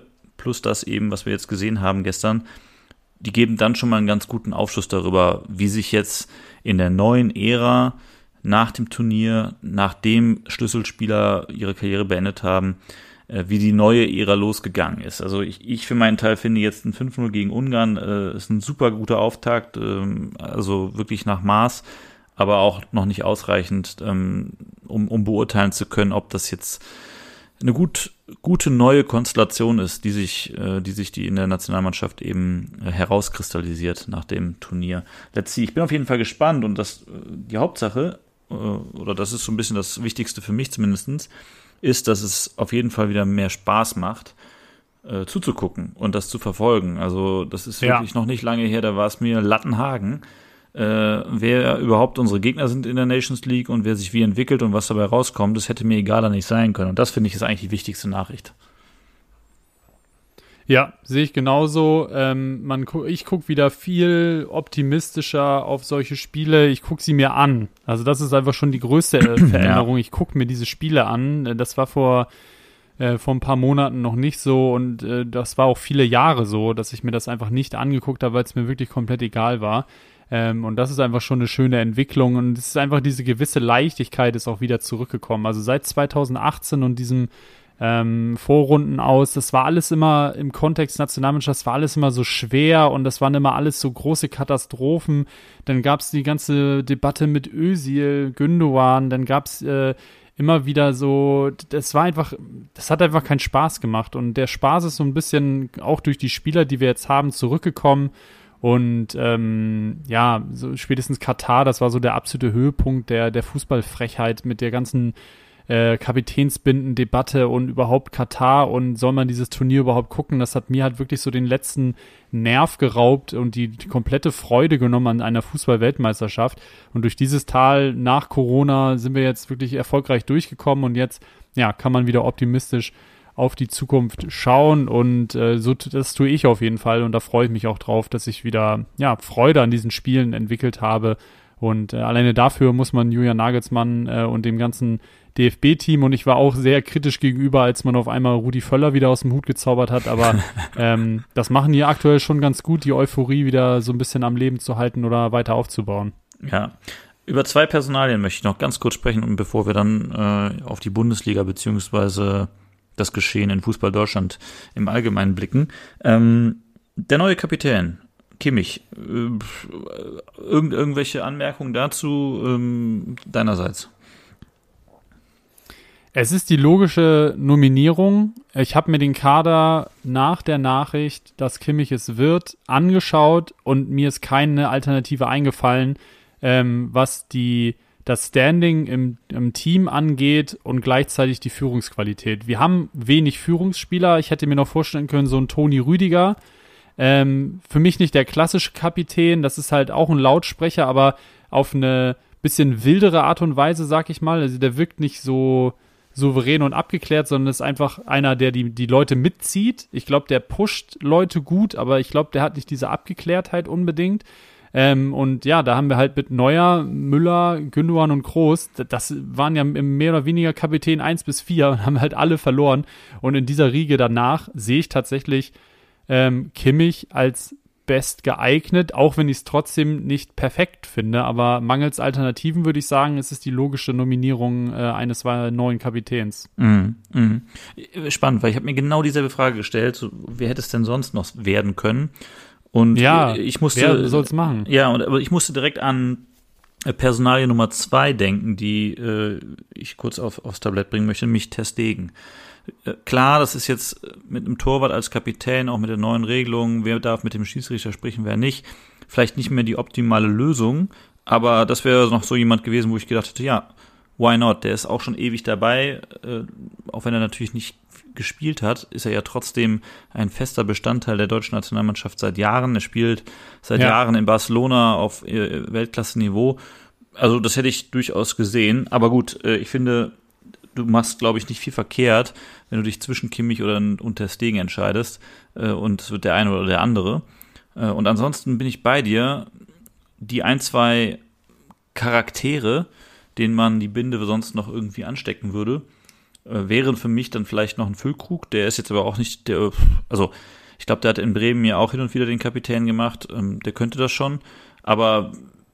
plus das eben, was wir jetzt gesehen haben gestern, die geben dann schon mal einen ganz guten Aufschluss darüber, wie sich jetzt in der neuen Ära nach dem Turnier, nachdem Schlüsselspieler ihre Karriere beendet haben, wie die neue Ära losgegangen ist. Also ich, ich für meinen Teil finde jetzt ein fünf null gegen Ungarn äh, ist ein super guter Auftakt, ähm, also wirklich nach Maß, aber auch noch nicht ausreichend, ähm, um, um beurteilen zu können, ob das jetzt eine gut, gute neue Konstellation ist, die sich, äh, die sich die in der Nationalmannschaft eben äh, herauskristallisiert nach dem Turnier. Let's see. Ich bin auf jeden Fall gespannt und das äh, die Hauptsache, äh, oder das ist so ein bisschen das Wichtigste für mich zumindestens, ist, dass es auf jeden Fall wieder mehr Spaß macht, äh, zuzugucken und das zu verfolgen. Also das ist Ja. wirklich noch nicht lange her, da war es mir Lattenhagen, äh, wer überhaupt unsere Gegner sind in der Nations League und wer sich wie entwickelt und was dabei rauskommt, das hätte mir egaler nicht sein können. Und das, finde ich, ist eigentlich die wichtigste Nachricht. Ja, sehe ich genauso. Ähm, man, gu- ich gucke wieder viel optimistischer auf solche Spiele. Ich gucke sie mir an. Also das ist einfach schon die größte äh, Veränderung. Ich gucke mir diese Spiele an. Äh, Das war vor, äh, vor ein paar Monaten noch nicht so und äh, das war auch viele Jahre so, dass ich mir das einfach nicht angeguckt habe, weil es mir wirklich komplett egal war. Ähm, und das ist einfach schon eine schöne Entwicklung und es ist einfach diese gewisse Leichtigkeit ist auch wieder zurückgekommen. Also seit zwanzig achtzehn und diesem ähm, Vorrunden aus, das war alles immer im Kontext Nationalmannschaft, das war alles immer so schwer und das waren immer alles so große Katastrophen. Dann gab es die ganze Debatte mit Özil, Gündoğan, dann gab es äh, immer wieder so, das war einfach, das hat einfach keinen Spaß gemacht und der Spaß ist so ein bisschen auch durch die Spieler, die wir jetzt haben, zurückgekommen. Und ähm, ja, so spätestens Katar, das war so der absolute Höhepunkt der, der Fußballfrechheit mit der ganzen äh, Kapitänsbinden-Debatte und überhaupt Katar und soll man dieses Turnier überhaupt gucken, das hat mir halt wirklich so den letzten Nerv geraubt und die, die komplette Freude genommen an einer Fußball-Weltmeisterschaft. Und durch dieses Tal nach Corona sind wir jetzt wirklich erfolgreich durchgekommen und jetzt ja, kann man wieder optimistisch auf die Zukunft schauen und äh, so das tue ich auf jeden Fall und da freue ich mich auch drauf, dass ich wieder ja Freude an diesen Spielen entwickelt habe und äh, alleine dafür muss man Julian Nagelsmann äh, und dem ganzen D F B-Team und ich war auch sehr kritisch gegenüber, als man auf einmal Rudi Völler wieder aus dem Hut gezaubert hat, aber ähm, das machen die aktuell schon ganz gut, die Euphorie wieder so ein bisschen am Leben zu halten oder weiter aufzubauen. Ja, über zwei Personalien möchte ich noch ganz kurz sprechen, und bevor wir dann äh, auf die Bundesliga beziehungsweise das Geschehen in Fußball Deutschland im Allgemeinen blicken. Ähm, der neue Kapitän, Kimmich, äh, irgend, irgendwelche Anmerkungen dazu ähm, deinerseits? Es ist die logische Nominierung. Ich habe mir den Kader nach der Nachricht, dass Kimmich es wird, angeschaut und mir ist keine Alternative eingefallen, ähm, was die das Standing im, im Team angeht und gleichzeitig die Führungsqualität. Wir haben wenig Führungsspieler. Ich hätte mir noch vorstellen können, so ein Toni Rüdiger. Ähm, für mich nicht der klassische Kapitän. Das ist halt auch ein Lautsprecher, aber auf eine bisschen wildere Art und Weise, sag ich mal. Also der wirkt nicht so souverän und abgeklärt, sondern ist einfach einer, der die, die Leute mitzieht. Ich glaube, der pusht Leute gut, aber ich glaube, der hat nicht diese Abgeklärtheit unbedingt. Ähm, und ja, da haben wir halt mit Neuer, Müller, Gündoğan und Kroos, das waren ja mehr oder weniger Kapitän eins bis vier und haben halt alle verloren. Und in dieser Riege danach sehe ich tatsächlich ähm, Kimmich als best geeignet, auch wenn ich es trotzdem nicht perfekt finde. Aber mangels Alternativen würde ich sagen, es ist die logische Nominierung äh, eines neuen Kapitäns. Mhm, mhm. Spannend, weil ich habe mir genau dieselbe Frage gestellt, so, wer hätte es denn sonst noch werden können? Und ja, ich musste, wer soll's machen? Ja, und, aber ich musste direkt an Personalie Nummer zwei denken, die äh, ich kurz auf, aufs Tablett bringen möchte, nämlich Ter Stegen. Äh, klar, das ist jetzt mit einem Torwart als Kapitän, auch mit der neuen Regelung, wer darf mit dem Schiedsrichter sprechen, wer nicht, vielleicht nicht mehr die optimale Lösung, aber das wäre noch so jemand gewesen, wo ich gedacht hätte, ja, why not? Der ist auch schon ewig dabei, äh, auch wenn er natürlich nicht gespielt hat, ist er ja trotzdem ein fester Bestandteil der deutschen Nationalmannschaft seit Jahren. Er spielt seit ja. Jahren in Barcelona auf äh, Weltklasse-Niveau. Also das hätte ich durchaus gesehen. Aber gut, äh, ich finde, du machst, glaube ich, nicht viel verkehrt, wenn du dich zwischen Kimmich oder und Ter Stegen entscheidest äh, und es wird der eine oder der andere. Äh, und ansonsten bin ich bei dir, die ein, zwei Charaktere, denen man die Binde sonst noch irgendwie anstecken würde, äh, wäre für mich dann vielleicht noch ein Füllkrug, der ist jetzt aber auch nicht der, also ich glaube, der hat in Bremen ja auch hin und wieder den Kapitän gemacht, ähm, der könnte das schon, aber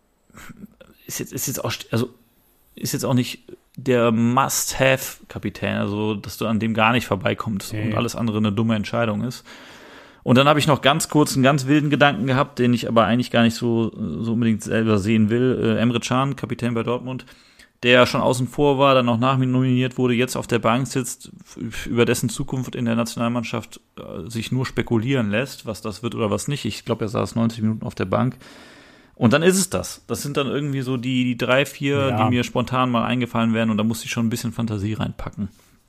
ist jetzt, ist jetzt auch, also ist jetzt auch nicht der Must-Have-Kapitän, also dass du an dem gar nicht vorbeikommst okay. und alles andere eine dumme Entscheidung ist. Und dann habe ich noch ganz kurz einen ganz wilden Gedanken gehabt, den ich aber eigentlich gar nicht so, so unbedingt selber sehen will. Äh, Emre Can, Kapitän bei Dortmund, der schon außen vor war, dann noch nachnominiert wurde, jetzt auf der Bank sitzt, über dessen Zukunft in der Nationalmannschaft äh, sich nur spekulieren lässt, was das wird oder was nicht. Ich glaube, er saß neunzig Minuten auf der Bank. Und dann ist es das. Das sind dann irgendwie so die, die drei, vier, ja. die mir spontan mal eingefallen wären und da muss ich schon ein bisschen Fantasie reinpacken.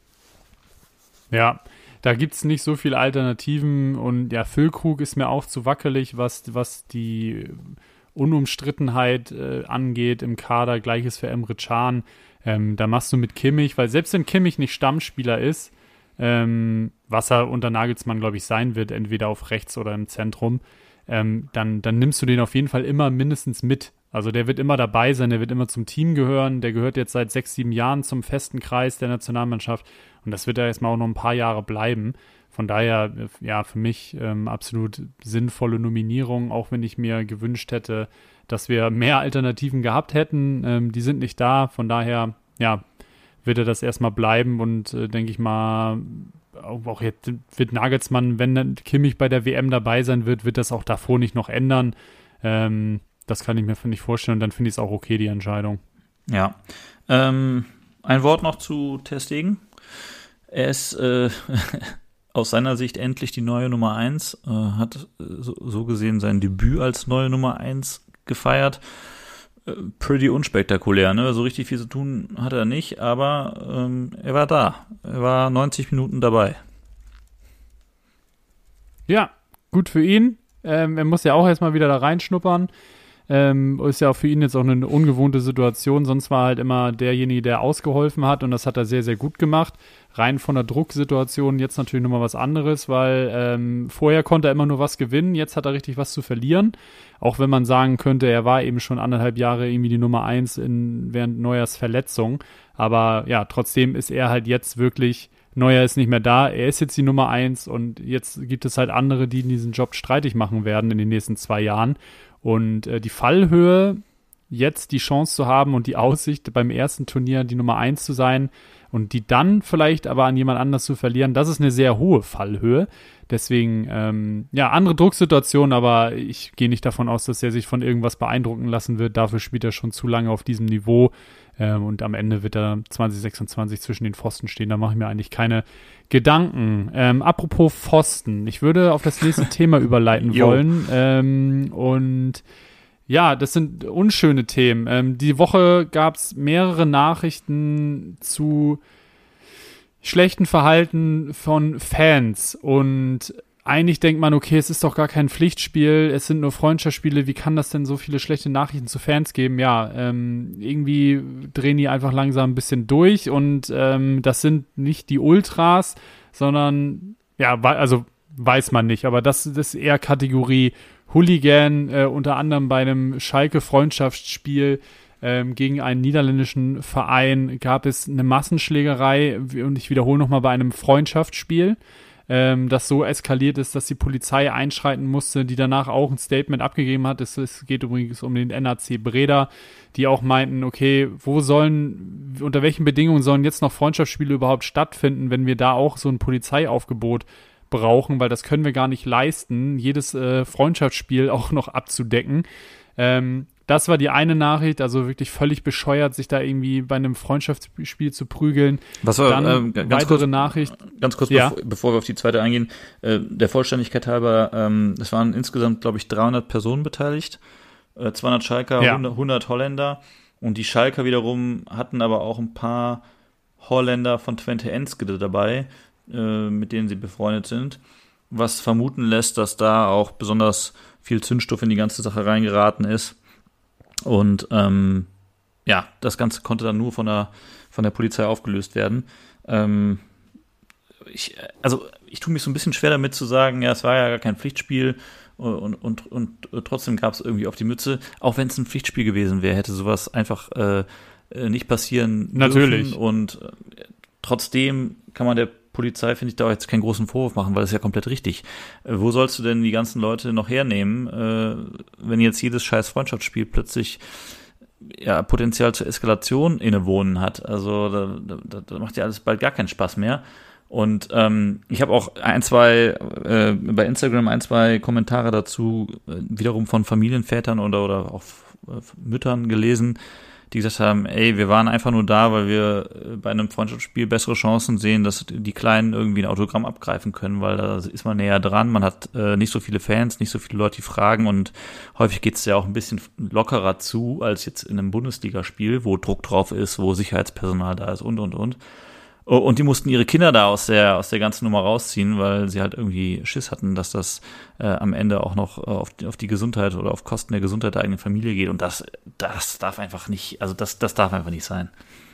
Ja, da gibt es nicht so viele Alternativen und ja, Füllkrug ist mir auch zu wackelig, was, was die Unumstrittenheit äh, angeht im Kader. Gleiches für Emre Can. Ähm, da machst du mit Kimmich, weil selbst wenn Kimmich nicht Stammspieler ist, ähm, was er unter Nagelsmann, glaube ich, sein wird, entweder auf rechts oder im Zentrum, ähm, dann, dann nimmst du den auf jeden Fall immer mindestens mit. Also der wird immer dabei sein, der wird immer zum Team gehören, der gehört jetzt seit sechs, sieben Jahren zum festen Kreis der Nationalmannschaft und das wird ja erstmal auch noch ein paar Jahre bleiben. Von daher, ja, für mich ähm, absolut sinnvolle Nominierung, auch wenn ich mir gewünscht hätte, dass wir mehr Alternativen gehabt hätten. Ähm, die sind nicht da, von daher, ja, wird er das erstmal bleiben und äh, denke ich mal, auch, auch jetzt wird Nagelsmann, wenn dann Kimmich bei der W M dabei sein wird, wird das auch davor nicht noch ändern. Ähm, das kann ich mir nicht vorstellen und dann finde ich es auch okay, die Entscheidung. Ja, ähm, ein Wort noch zu Ter Stegen. Er ist äh, aus seiner Sicht endlich die neue Nummer eins, äh, hat äh, so, so gesehen sein Debüt als neue Nummer eins gefeiert. Äh, pretty unspektakulär, ne? So richtig viel zu tun hat er nicht, aber ähm, er war da. Er war neunzig Minuten dabei. Ja, gut für ihn. Ähm, er muss ja auch erstmal wieder da reinschnuppern. Ähm, ist ja auch für ihn jetzt auch eine ungewohnte Situation. Sonst war halt immer derjenige, der ausgeholfen hat und das hat er sehr, sehr gut gemacht. Rein von der Drucksituation jetzt natürlich nochmal was anderes, weil ähm, vorher konnte er immer nur was gewinnen, jetzt hat er richtig was zu verlieren. Auch wenn man sagen könnte, er war eben schon anderthalb Jahre irgendwie die Nummer eins in, während Neuers Verletzung. Aber ja, trotzdem ist er halt jetzt wirklich, Neuer ist nicht mehr da, er ist jetzt die Nummer eins und jetzt gibt es halt andere, die diesen Job streitig machen werden in den nächsten zwei Jahren. Und äh, die Fallhöhe, jetzt die Chance zu haben und die Aussicht, beim ersten Turnier die Nummer eins zu sein und die dann vielleicht aber an jemand anders zu verlieren, das ist eine sehr hohe Fallhöhe. Deswegen, ähm, ja, andere Drucksituation, aber ich gehe nicht davon aus, dass er sich von irgendwas beeindrucken lassen wird. Dafür spielt er schon zu lange auf diesem Niveau. Ähm, und am Ende wird er zwanzig sechsundzwanzig zwischen den Pfosten stehen. Da mache ich mir eigentlich keine Gedanken. Ähm, apropos Pfosten. Ich würde auf das nächste Thema überleiten wollen. Ähm, und ja, das sind unschöne Themen. Ähm, die Woche gab es mehrere Nachrichten zu schlechten Verhalten von Fans. Und eigentlich denkt man, okay, es ist doch gar kein Pflichtspiel, es sind nur Freundschaftsspiele, wie kann das denn so viele schlechte Nachrichten zu Fans geben? Ja, ähm, irgendwie drehen die einfach langsam ein bisschen durch und ähm, das sind nicht die Ultras, sondern, ja, also weiß man nicht, aber das, das ist eher Kategorie Hooligan, äh, unter anderem bei einem Schalke-Freundschaftsspiel ähm, gegen einen niederländischen Verein gab es eine Massenschlägerei und ich wiederhole nochmal bei einem Freundschaftsspiel, ähm, das so eskaliert ist, dass die Polizei einschreiten musste, die danach auch ein Statement abgegeben hat. Es, es geht übrigens um den N A C Breda, die auch meinten, okay, wo sollen, unter welchen Bedingungen sollen jetzt noch Freundschaftsspiele überhaupt stattfinden, wenn wir da auch so ein Polizeiaufgebot brauchen, weil das können wir gar nicht leisten, jedes äh, Freundschaftsspiel auch noch abzudecken. Ähm, das war die eine Nachricht, also wirklich völlig bescheuert, sich da irgendwie bei einem Freundschaftsspiel zu prügeln. Was war, Dann ähm, ganz weitere kurz, Nachricht. Ganz kurz, ja. bevor, bevor wir auf die zweite eingehen, äh, der Vollständigkeit halber, ähm, es waren insgesamt, glaube ich, dreihundert Personen beteiligt, äh, zweihundert Schalker, ja. hundert, hundert Holländer und die Schalker wiederum hatten aber auch ein paar Holländer von Twente Enschede dabei, äh, mit denen sie befreundet sind, was vermuten lässt, dass da auch besonders viel Zündstoff in die ganze Sache reingeraten ist. Und ähm, ja, das Ganze konnte dann nur von der, von der Polizei aufgelöst werden. Ähm, ich, also ich tue mich so ein bisschen schwer damit zu sagen, ja, es war ja gar kein Pflichtspiel und, und, und, und trotzdem gab es irgendwie auf die Mütze. Auch wenn es ein Pflichtspiel gewesen wäre, hätte sowas einfach äh, nicht passieren Natürlich. dürfen. Und trotzdem kann man der Polizei, finde ich, da auch jetzt keinen großen Vorwurf machen, weil das ist ja komplett richtig. Äh, wo sollst du denn die ganzen Leute noch hernehmen, äh, wenn jetzt jedes scheiß Freundschaftsspiel plötzlich ja Potenzial zur Eskalation innewohnen hat? Also da, da, da macht ja alles bald gar keinen Spaß mehr. Und ähm, ich habe auch ein, zwei äh, bei Instagram ein, zwei Kommentare dazu äh, wiederum von Familienvätern oder oder auch äh, Müttern gelesen, die gesagt haben, ey, wir waren einfach nur da, weil wir äh, bei einem Freundschaftsspiel bessere Chancen sehen, dass die Kleinen irgendwie ein Autogramm abgreifen können, weil da ist man näher dran, man hat äh, nicht so viele Fans, nicht so viele Leute, die fragen und häufig geht's ja auch ein bisschen lockerer zu, als jetzt in einem Bundesligaspiel, wo Druck drauf ist, wo Sicherheitspersonal da ist und, und, und. Und die mussten ihre Kinder da aus der aus der ganzen Nummer rausziehen, weil sie halt irgendwie Schiss hatten, dass das äh, am Ende auch noch auf die, auf die Gesundheit oder auf Kosten der Gesundheit der eigenen Familie geht. Und das das darf einfach nicht, also das das darf einfach nicht sein.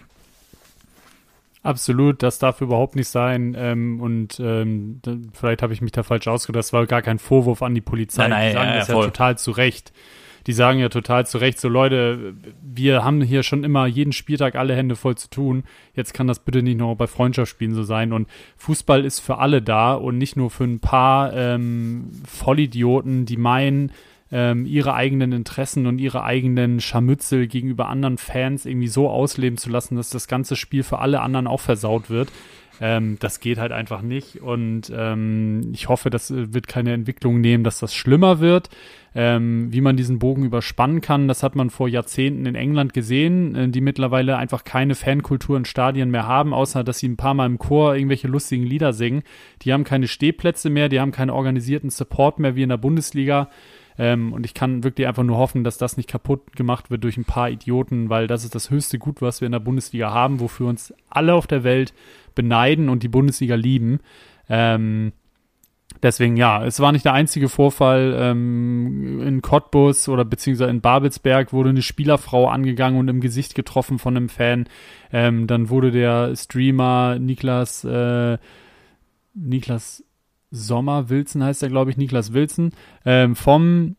Absolut, das darf überhaupt nicht sein. Ähm, und ähm, vielleicht habe ich mich da falsch ausgedrückt. Das war gar kein Vorwurf an die Polizei. Nein, nein, die sagen ja, das ja, ja voll. total zu Recht. Die sagen ja total zu Recht, so Leute, wir haben hier schon immer jeden Spieltag alle Hände voll zu tun. Jetzt kann das bitte nicht noch bei Freundschaftsspielen so sein. Und Fußball ist für alle da und nicht nur für ein paar ähm, Vollidioten, die meinen, ähm, ihre eigenen Interessen und ihre eigenen Scharmützel gegenüber anderen Fans irgendwie so ausleben zu lassen, dass das ganze Spiel für alle anderen auch versaut wird. Ähm, das geht halt einfach nicht und ähm, ich hoffe, das wird keine Entwicklung nehmen, dass das schlimmer wird. Ähm, wie man diesen Bogen überspannen kann, das hat man vor Jahrzehnten in England gesehen, äh, die mittlerweile einfach keine Fankultur in Stadien mehr haben, außer dass sie ein paar Mal im Chor irgendwelche lustigen Lieder singen. Die haben keine Stehplätze mehr, die haben keinen organisierten Support mehr wie in der Bundesliga. Ähm, und ich kann wirklich einfach nur hoffen, dass das nicht kaputt gemacht wird durch ein paar Idioten, weil das ist das höchste Gut, was wir in der Bundesliga haben, wofür uns alle auf der Welt beneiden und die Bundesliga lieben. Ähm, deswegen, ja, es war nicht der einzige Vorfall. Ähm, in Cottbus oder beziehungsweise in Babelsberg wurde eine Spielerfrau angegangen und im Gesicht getroffen von einem Fan. Ähm, dann wurde der Streamer Niklas äh, Niklas Sommer, Wilson heißt er, glaube ich, Niklas Wilson, ähm, vom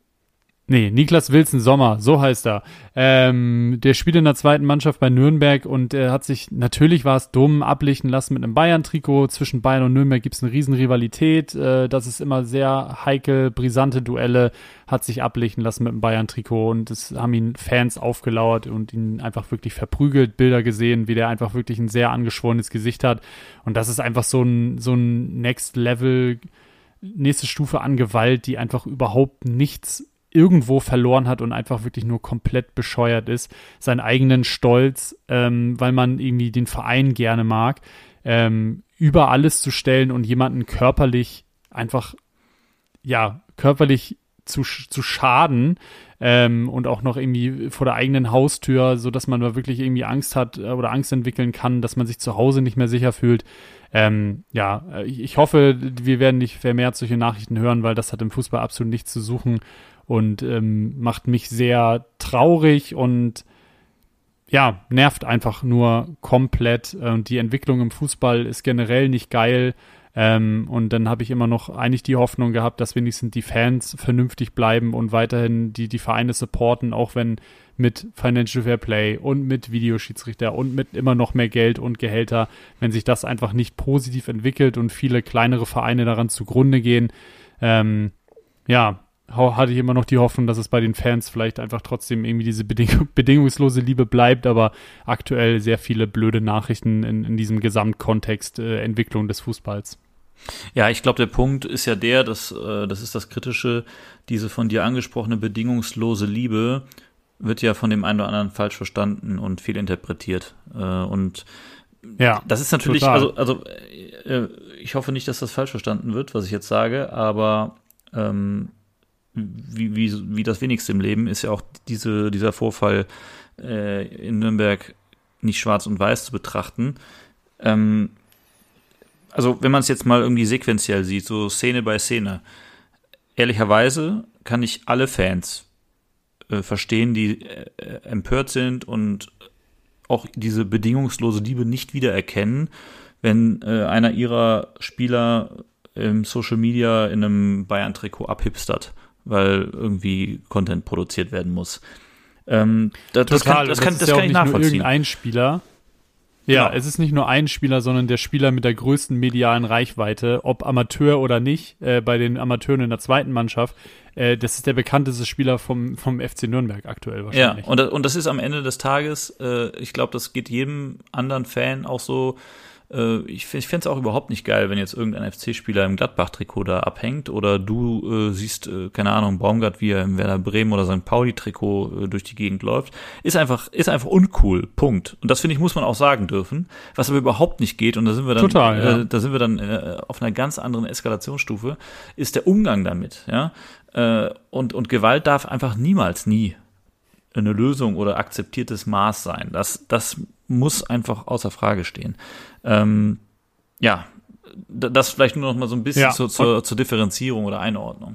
Nee, Niklas Wilson Sommer, so heißt er. Ähm, der spielt in der zweiten Mannschaft bei Nürnberg und er hat sich, natürlich war es dumm, ablichten lassen mit einem Bayern-Trikot. Zwischen Bayern und Nürnberg gibt es eine riesen Rivalität. Äh, das ist immer sehr heikel, brisante Duelle, hat sich ablichten lassen mit einem Bayern-Trikot und es haben ihn Fans aufgelauert und ihn einfach wirklich verprügelt, Bilder gesehen, wie der einfach wirklich ein sehr angeschwollenes Gesicht hat. Und das ist einfach so ein, so ein Next Level, nächste Stufe an Gewalt, die einfach überhaupt nichts irgendwo verloren hat und einfach wirklich nur komplett bescheuert ist, seinen eigenen Stolz, ähm, weil man irgendwie den Verein gerne mag, ähm, über alles zu stellen und jemanden körperlich einfach, ja, körperlich zu, zu schaden ähm, und auch noch irgendwie vor der eigenen Haustür, so dass man da wirklich irgendwie Angst hat oder Angst entwickeln kann, dass man sich zu Hause nicht mehr sicher fühlt. Ähm, ja, ich, ich hoffe, wir werden nicht vermehrt solche Nachrichten hören, weil das hat im Fußball absolut nichts zu suchen. Und ähm, macht mich sehr traurig und ja, nervt einfach nur komplett. Und die Entwicklung im Fußball ist generell nicht geil. Ähm, und dann habe ich immer noch eigentlich die Hoffnung gehabt, dass wenigstens die Fans vernünftig bleiben und weiterhin die, die Vereine supporten, auch wenn mit Financial Fair Play und mit Videoschiedsrichter und mit immer noch mehr Geld und Gehälter, wenn sich das einfach nicht positiv entwickelt und viele kleinere Vereine daran zugrunde gehen. Ähm, ja, hatte ich immer noch die Hoffnung, dass es bei den Fans vielleicht einfach trotzdem irgendwie diese beding- bedingungslose Liebe bleibt, aber aktuell sehr viele blöde Nachrichten in, in diesem Gesamtkontext äh, Entwicklung des Fußballs. Ja, ich glaube, der Punkt ist ja der, dass, äh, das ist das Kritische, diese von dir angesprochene bedingungslose Liebe wird ja von dem einen oder anderen falsch verstanden und fehlinterpretiert. Äh, und ja, das ist natürlich, total. also, also äh, ich hoffe nicht, dass das falsch verstanden wird, was ich jetzt sage, aber ähm, Wie, wie, wie das wenigste im Leben ist ja auch diese, dieser Vorfall äh, in Nürnberg nicht schwarz und weiß zu betrachten. Ähm, also wenn man es jetzt mal irgendwie sequenziell sieht, so Szene bei Szene, ehrlicherweise kann ich alle Fans äh, verstehen, die äh, empört sind und auch diese bedingungslose Liebe nicht wiedererkennen, wenn äh, einer ihrer Spieler im Social Media in einem Bayern-Trikot abhipstert, weil irgendwie Content produziert werden muss. Ähm, das, das kann, das kann, das ist ja kann auch ich nicht nachvollziehen. Nur irgendein Spieler. Ja, Genau. es ist nicht nur ein Spieler, sondern der Spieler mit der größten medialen Reichweite, ob Amateur oder nicht, äh, bei den Amateuren in der zweiten Mannschaft. Äh, das ist der bekannteste Spieler vom, vom F C Nürnberg aktuell wahrscheinlich. Ja, und, und das ist am Ende des Tages, äh, ich glaube, das geht jedem anderen Fan auch so. Äh, ich ich fände es auch überhaupt nicht geil, wenn jetzt irgendein F C-Spieler im Gladbach-Trikot da abhängt oder du äh, siehst, äh, keine Ahnung, Baumgart, wie er im Werder Bremen oder Sankt Pauli-Trikot äh, durch die Gegend läuft. Ist einfach, ist einfach uncool, Punkt. Und das, finde ich, muss man auch sagen dürfen. Was aber überhaupt nicht geht, und da sind wir dann, Total, ja. äh, da sind wir dann äh, auf einer ganz anderen Eskalationsstufe, ist der Umgang damit, ja. Äh, und, und Gewalt darf einfach niemals, nie eine Lösung oder akzeptiertes Maß sein. Das, das muss einfach außer Frage stehen. Ähm, ja, das vielleicht nur noch mal so ein bisschen ja. zur, zur, zur Differenzierung oder Einordnung.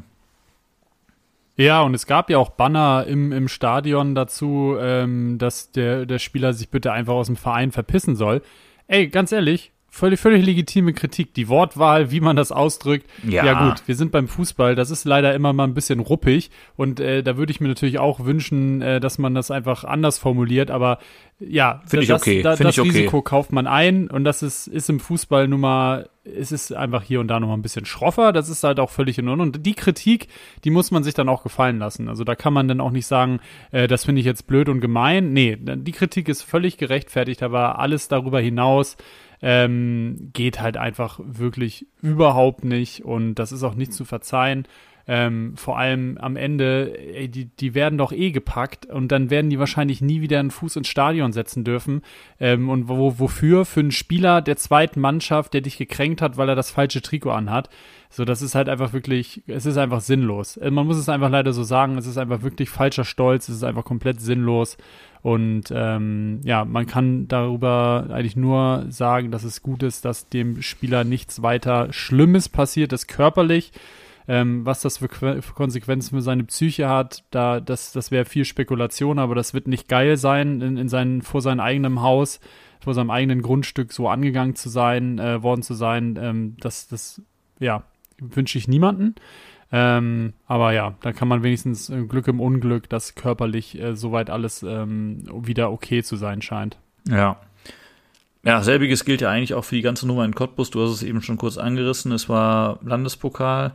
Ja, und es gab ja auch Banner im, im Stadion dazu, ähm, dass der, der Spieler sich bitte einfach aus dem Verein verpissen soll. Ey, ganz ehrlich, völlig, völlig legitime Kritik. Die Wortwahl, wie man das ausdrückt. Ja. Ja gut, wir sind beim Fußball. Das ist leider immer mal ein bisschen ruppig. Und äh, da würde ich mir natürlich auch wünschen, äh, dass man das einfach anders formuliert. Aber ja, Finde ich das, okay. da, Find das ich okay. Risiko kauft man ein. Und das ist, ist im Fußball nun mal, es ist einfach hier und da noch mal ein bisschen schroffer. Das ist halt auch völlig in Ordnung. Und die Kritik, die muss man sich dann auch gefallen lassen. Also da kann man dann auch nicht sagen, äh, das finde ich jetzt blöd und gemein. Nee, die Kritik ist völlig gerechtfertigt. Aber alles darüber hinaus Ähm, geht halt einfach wirklich überhaupt nicht und das ist auch nicht zu verzeihen. Ähm, vor allem am Ende, ey, die, die werden doch eh gepackt und dann werden die wahrscheinlich nie wieder einen Fuß ins Stadion setzen dürfen. Ähm, und wo, wofür? Für einen Spieler der zweiten Mannschaft, der dich gekränkt hat, weil er das falsche Trikot anhat. So, das ist halt einfach wirklich, es ist einfach sinnlos. Äh, man muss es einfach leider so sagen, es ist einfach wirklich falscher Stolz, es ist einfach komplett sinnlos. Und ähm, ja, man kann darüber eigentlich nur sagen, dass es gut ist, dass dem Spieler nichts weiter Schlimmes passiert ist körperlich. Ähm, was das für, für Konsequenzen für seine Psyche hat, da das, das wäre viel Spekulation, aber das wird nicht geil sein, in, in seinen, vor seinem eigenen Haus, vor seinem eigenen Grundstück so angegangen zu sein, äh, worden zu sein. Ähm, das, das, ja, wünsche ich niemanden. Ähm, aber ja, da kann man wenigstens äh, Glück im Unglück, dass körperlich äh, soweit alles ähm, wieder okay zu sein scheint. Ja. Ja, selbiges gilt ja eigentlich auch für die ganze Nummer in Cottbus. Du hast es eben schon kurz angerissen. Es war Landespokal,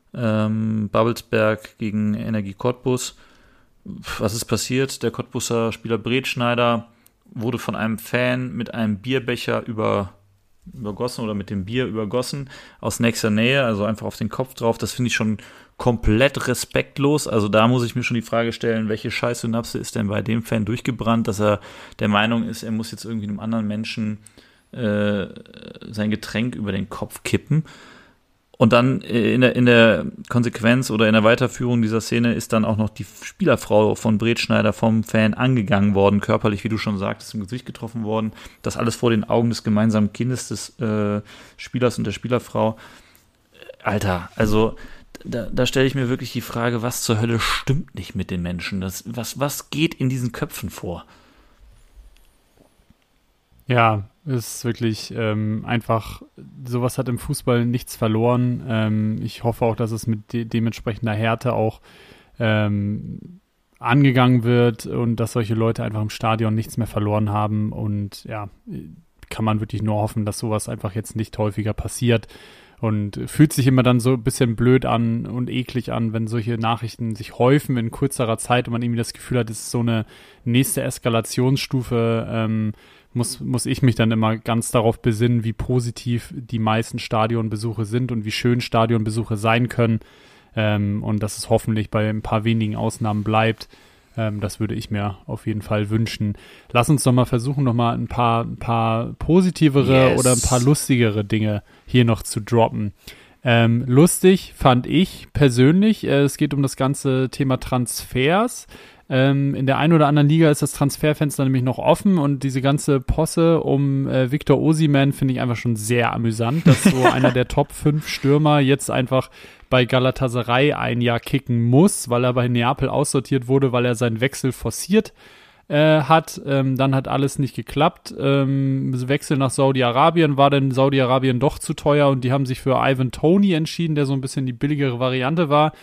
ähm, Babelsberg gegen Energie Cottbus. Was ist passiert? Der Cottbuser Spieler Bretschneider wurde von einem Fan mit einem Bierbecher über übergossen oder mit dem Bier übergossen aus nächster Nähe, also einfach auf den Kopf drauf. Das finde ich schon komplett respektlos. Also da muss ich mir schon die Frage stellen, welche Scheißsynapse ist denn bei dem Fan durchgebrannt, dass er der Meinung ist, er muss jetzt irgendwie einem anderen Menschen äh, sein Getränk über den Kopf kippen. Und dann in der, in der Konsequenz oder in der Weiterführung dieser Szene ist dann auch noch die Spielerfrau von Bretschneider vom Fan angegangen worden, körperlich, wie du schon sagtest, im Gesicht getroffen worden. Das alles vor den Augen des gemeinsamen Kindes des äh, Spielers und der Spielerfrau. Alter, also da, da stelle ich mir wirklich die Frage, was zur Hölle stimmt nicht mit den Menschen? Das, was, was geht in diesen Köpfen vor? Ja, ist wirklich ähm, einfach, sowas hat im Fußball nichts verloren. Ähm, ich hoffe auch, dass es mit de- dementsprechender Härte auch ähm, angegangen wird und dass solche Leute einfach im Stadion nichts mehr verloren haben. Und ja, kann man wirklich nur hoffen, dass sowas einfach jetzt nicht häufiger passiert. Und fühlt sich immer dann so ein bisschen blöd an und eklig an, wenn solche Nachrichten sich häufen in kürzerer Zeit und man irgendwie das Gefühl hat, es ist so eine nächste Eskalationsstufe. Ähm, muss, muss ich mich dann immer ganz darauf besinnen, wie positiv die meisten Stadionbesuche sind und wie schön Stadionbesuche sein können. Ähm, und dass es hoffentlich bei ein paar wenigen Ausnahmen bleibt. Ähm, das würde ich mir auf jeden Fall wünschen. Lass uns doch mal versuchen, noch mal ein paar, ein paar positivere Yes. oder ein paar lustigere Dinge hier noch zu droppen. Ähm, lustig fand ich persönlich, äh, es geht um das ganze Thema Transfers. Ähm, in der einen oder anderen Liga ist das Transferfenster nämlich noch offen und diese ganze Posse um äh, Victor Osimhen finde ich einfach schon sehr amüsant, dass so einer der Top fünf Stürmer jetzt einfach bei Galatasaray ein Jahr kicken muss, weil er bei Neapel aussortiert wurde, weil er seinen Wechsel forciert äh, hat. Ähm, dann hat alles nicht geklappt. Ähm, Wechsel nach Saudi-Arabien war dann Saudi-Arabien doch zu teuer und die haben sich für Ivan Toney entschieden, der so ein bisschen die billigere Variante war.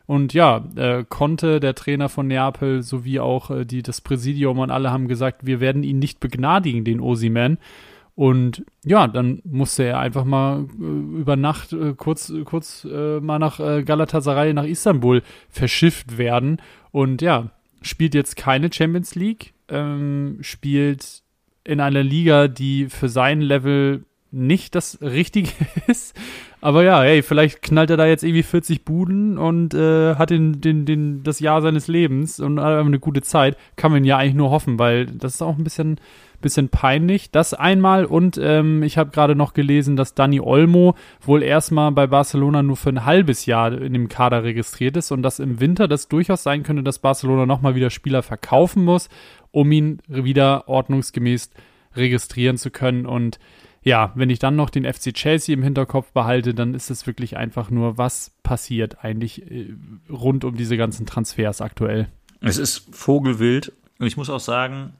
Und ja, äh, Conte, der Trainer von Neapel, sowie auch äh, die, das Präsidium und alle haben gesagt, wir werden ihn nicht begnadigen, den Osimhen. Und ja, dann musste er einfach mal äh, über Nacht äh, kurz, kurz äh, mal nach äh, Galatasaray, nach Istanbul verschifft werden. Und ja, spielt jetzt keine Champions League, ähm, spielt in einer Liga, die für sein Level nicht das Richtige ist. Aber ja, hey, vielleicht knallt er da jetzt irgendwie vierzig Buden und äh, hat den, den, den, das Jahr seines Lebens und hat eine gute Zeit. Kann man ja eigentlich nur hoffen, weil das ist auch ein bisschen, bisschen peinlich. Das einmal und ähm, ich habe gerade noch gelesen, dass Dani Olmo wohl erstmal bei Barcelona nur für ein halbes Jahr in dem Kader registriert ist und dass im Winter das durchaus sein könnte, dass Barcelona nochmal wieder Spieler verkaufen muss, um ihn wieder ordnungsgemäß registrieren zu können. Und ja, wenn ich dann noch den F C Chelsea im Hinterkopf behalte, dann ist es wirklich einfach nur, was passiert eigentlich äh, rund um diese ganzen Transfers aktuell. Es ist vogelwild und ich muss auch sagen,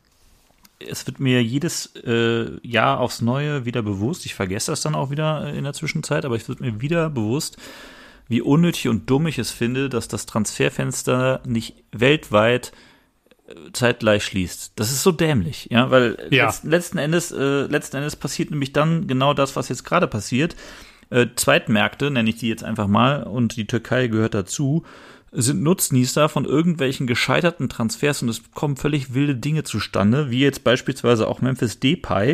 es wird mir jedes äh, Jahr aufs Neue wieder bewusst, ich vergesse das dann auch wieder in der Zwischenzeit, aber es wird mir wieder bewusst, wie unnötig und dumm ich es finde, dass das Transferfenster nicht weltweit zeitgleich schließt. Das ist so dämlich, ja, weil ja. letzt, letzten Endes äh, letzten Endes passiert nämlich dann genau das, was jetzt gerade passiert. Äh, Zweitmärkte, nenne ich die jetzt einfach mal, und die Türkei gehört dazu, sind Nutznießer von irgendwelchen gescheiterten Transfers und es kommen völlig wilde Dinge zustande, wie jetzt beispielsweise auch Memphis Depay,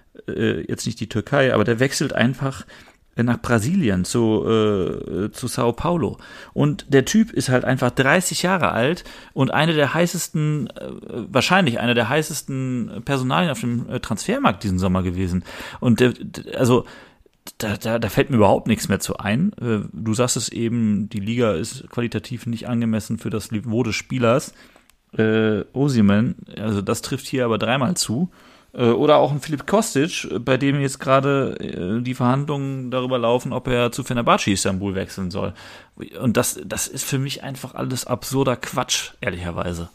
äh, jetzt nicht die Türkei, aber der wechselt einfach nach Brasilien zu, äh, zu Sao Paulo. Und der Typ ist halt einfach dreißig Jahre alt und eine der heißesten, äh, wahrscheinlich eine der heißesten Personalien auf dem äh, Transfermarkt diesen Sommer gewesen. Und der, also da, da, da fällt mir überhaupt nichts mehr zu ein. Äh, du sagst es eben, die Liga ist qualitativ nicht angemessen für das Niveau des Spielers. Äh, Osimhen, also das trifft hier aber dreimal zu. Oder auch ein Filip Kostic, bei dem jetzt gerade äh, die Verhandlungen darüber laufen, ob er zu Fenerbahce Istanbul wechseln soll. Und das, das ist für mich einfach alles absurder Quatsch, ehrlicherweise.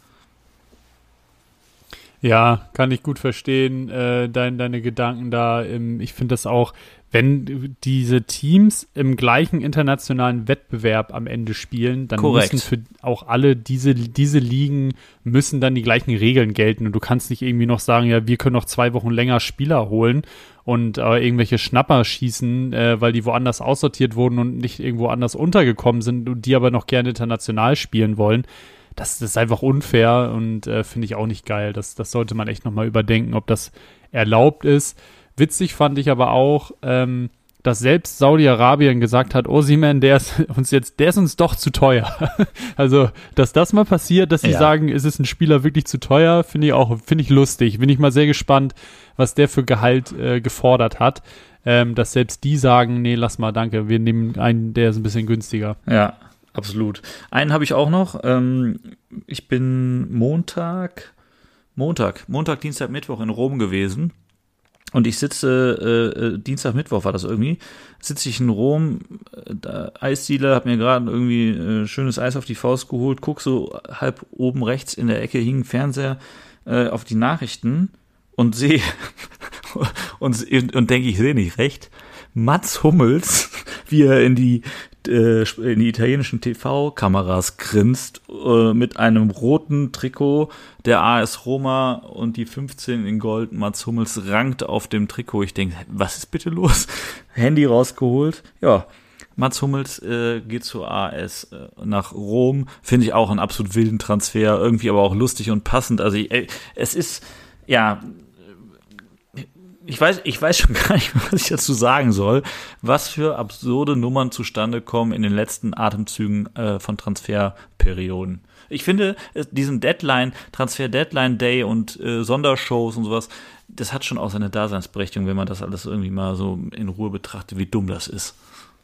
Ja, kann ich gut verstehen, äh, dein, deine Gedanken da. Ähm, ich finde das auch, wenn diese Teams im gleichen internationalen Wettbewerb am Ende spielen, dann Korrekt. müssen für auch alle diese, diese Ligen müssen dann die gleichen Regeln gelten. Und du kannst nicht irgendwie noch sagen, ja, wir können noch zwei Wochen länger Spieler holen und äh, irgendwelche Schnapper schießen, äh, weil die woanders aussortiert wurden und nicht irgendwo anders untergekommen sind und die aber noch gerne international spielen wollen. Das, das ist einfach unfair und äh, finde ich auch nicht geil. Das, das sollte man echt nochmal überdenken, ob das erlaubt ist. Witzig fand ich aber auch, ähm, dass selbst Saudi-Arabien gesagt hat, Osimhen, der ist uns jetzt, der ist uns doch zu teuer. Also, dass das mal passiert, dass sie ja. sagen, ist es ein Spieler wirklich zu teuer, finde ich auch, finde ich lustig. Bin ich mal sehr gespannt, was der für Gehalt äh, gefordert hat. Ähm, dass selbst die sagen, nee, lass mal, danke, wir nehmen einen, der ist ein bisschen günstiger. Ja, absolut. Einen habe ich auch noch. Ähm, ich bin Montag, Montag, Montag, Dienstag, Mittwoch in Rom gewesen. Und ich sitze, äh, Dienstag, Mittwoch war das irgendwie, sitze ich in Rom, äh, Eisdiele, hab mir gerade irgendwie äh, schönes Eis auf die Faust geholt, guck so halb oben rechts in der Ecke hing ein Fernseher äh, auf die Nachrichten und sehe und, und denke, ich sehe nicht recht, Mats Hummels, wie er in die äh, in die italienischen T V-Kameras grinst, äh, mit einem roten Trikot der A S Roma und die fünfzehn in Gold. Mats Hummels rankt auf dem Trikot. Ich denke, was ist bitte los? Handy rausgeholt. Ja, Mats Hummels äh, geht zur A S äh, nach Rom. Finde ich auch einen absolut wilden Transfer. Irgendwie aber auch lustig und passend. Also ich, äh, es ist, ja, ich weiß, ich weiß schon gar nicht, was ich dazu sagen soll, was für absurde Nummern zustande kommen in den letzten Atemzügen äh, von Transferperioden. Ich finde, diesen Deadline, Transfer-Deadline-Day und äh, Sondershows und sowas, das hat schon auch seine Daseinsberechtigung, wenn man das alles irgendwie mal so in Ruhe betrachtet, wie dumm das ist.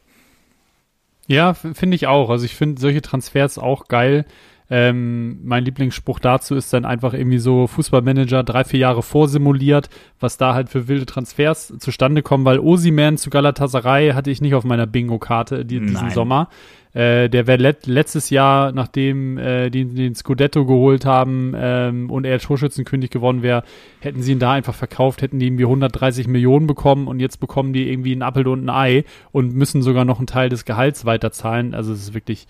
Ja, finde ich auch. Also ich finde solche Transfers auch geil. Ähm, mein Lieblingsspruch dazu ist dann einfach irgendwie so Fußballmanager drei, vier Jahre vorsimuliert, was da halt für wilde Transfers zustande kommen, weil Osimhen zu Galatasaray hatte ich nicht auf meiner Bingo-Karte die, diesen Nein. Sommer. Äh, der wäre let- letztes Jahr, nachdem äh, die den Scudetto geholt haben ähm, und er Torschützenkönig geworden wäre, hätten sie ihn da einfach verkauft, hätten die irgendwie hundertdreißig Millionen bekommen und jetzt bekommen die irgendwie einen Appel und ein Ei und müssen sogar noch einen Teil des Gehalts weiterzahlen. Also es ist wirklich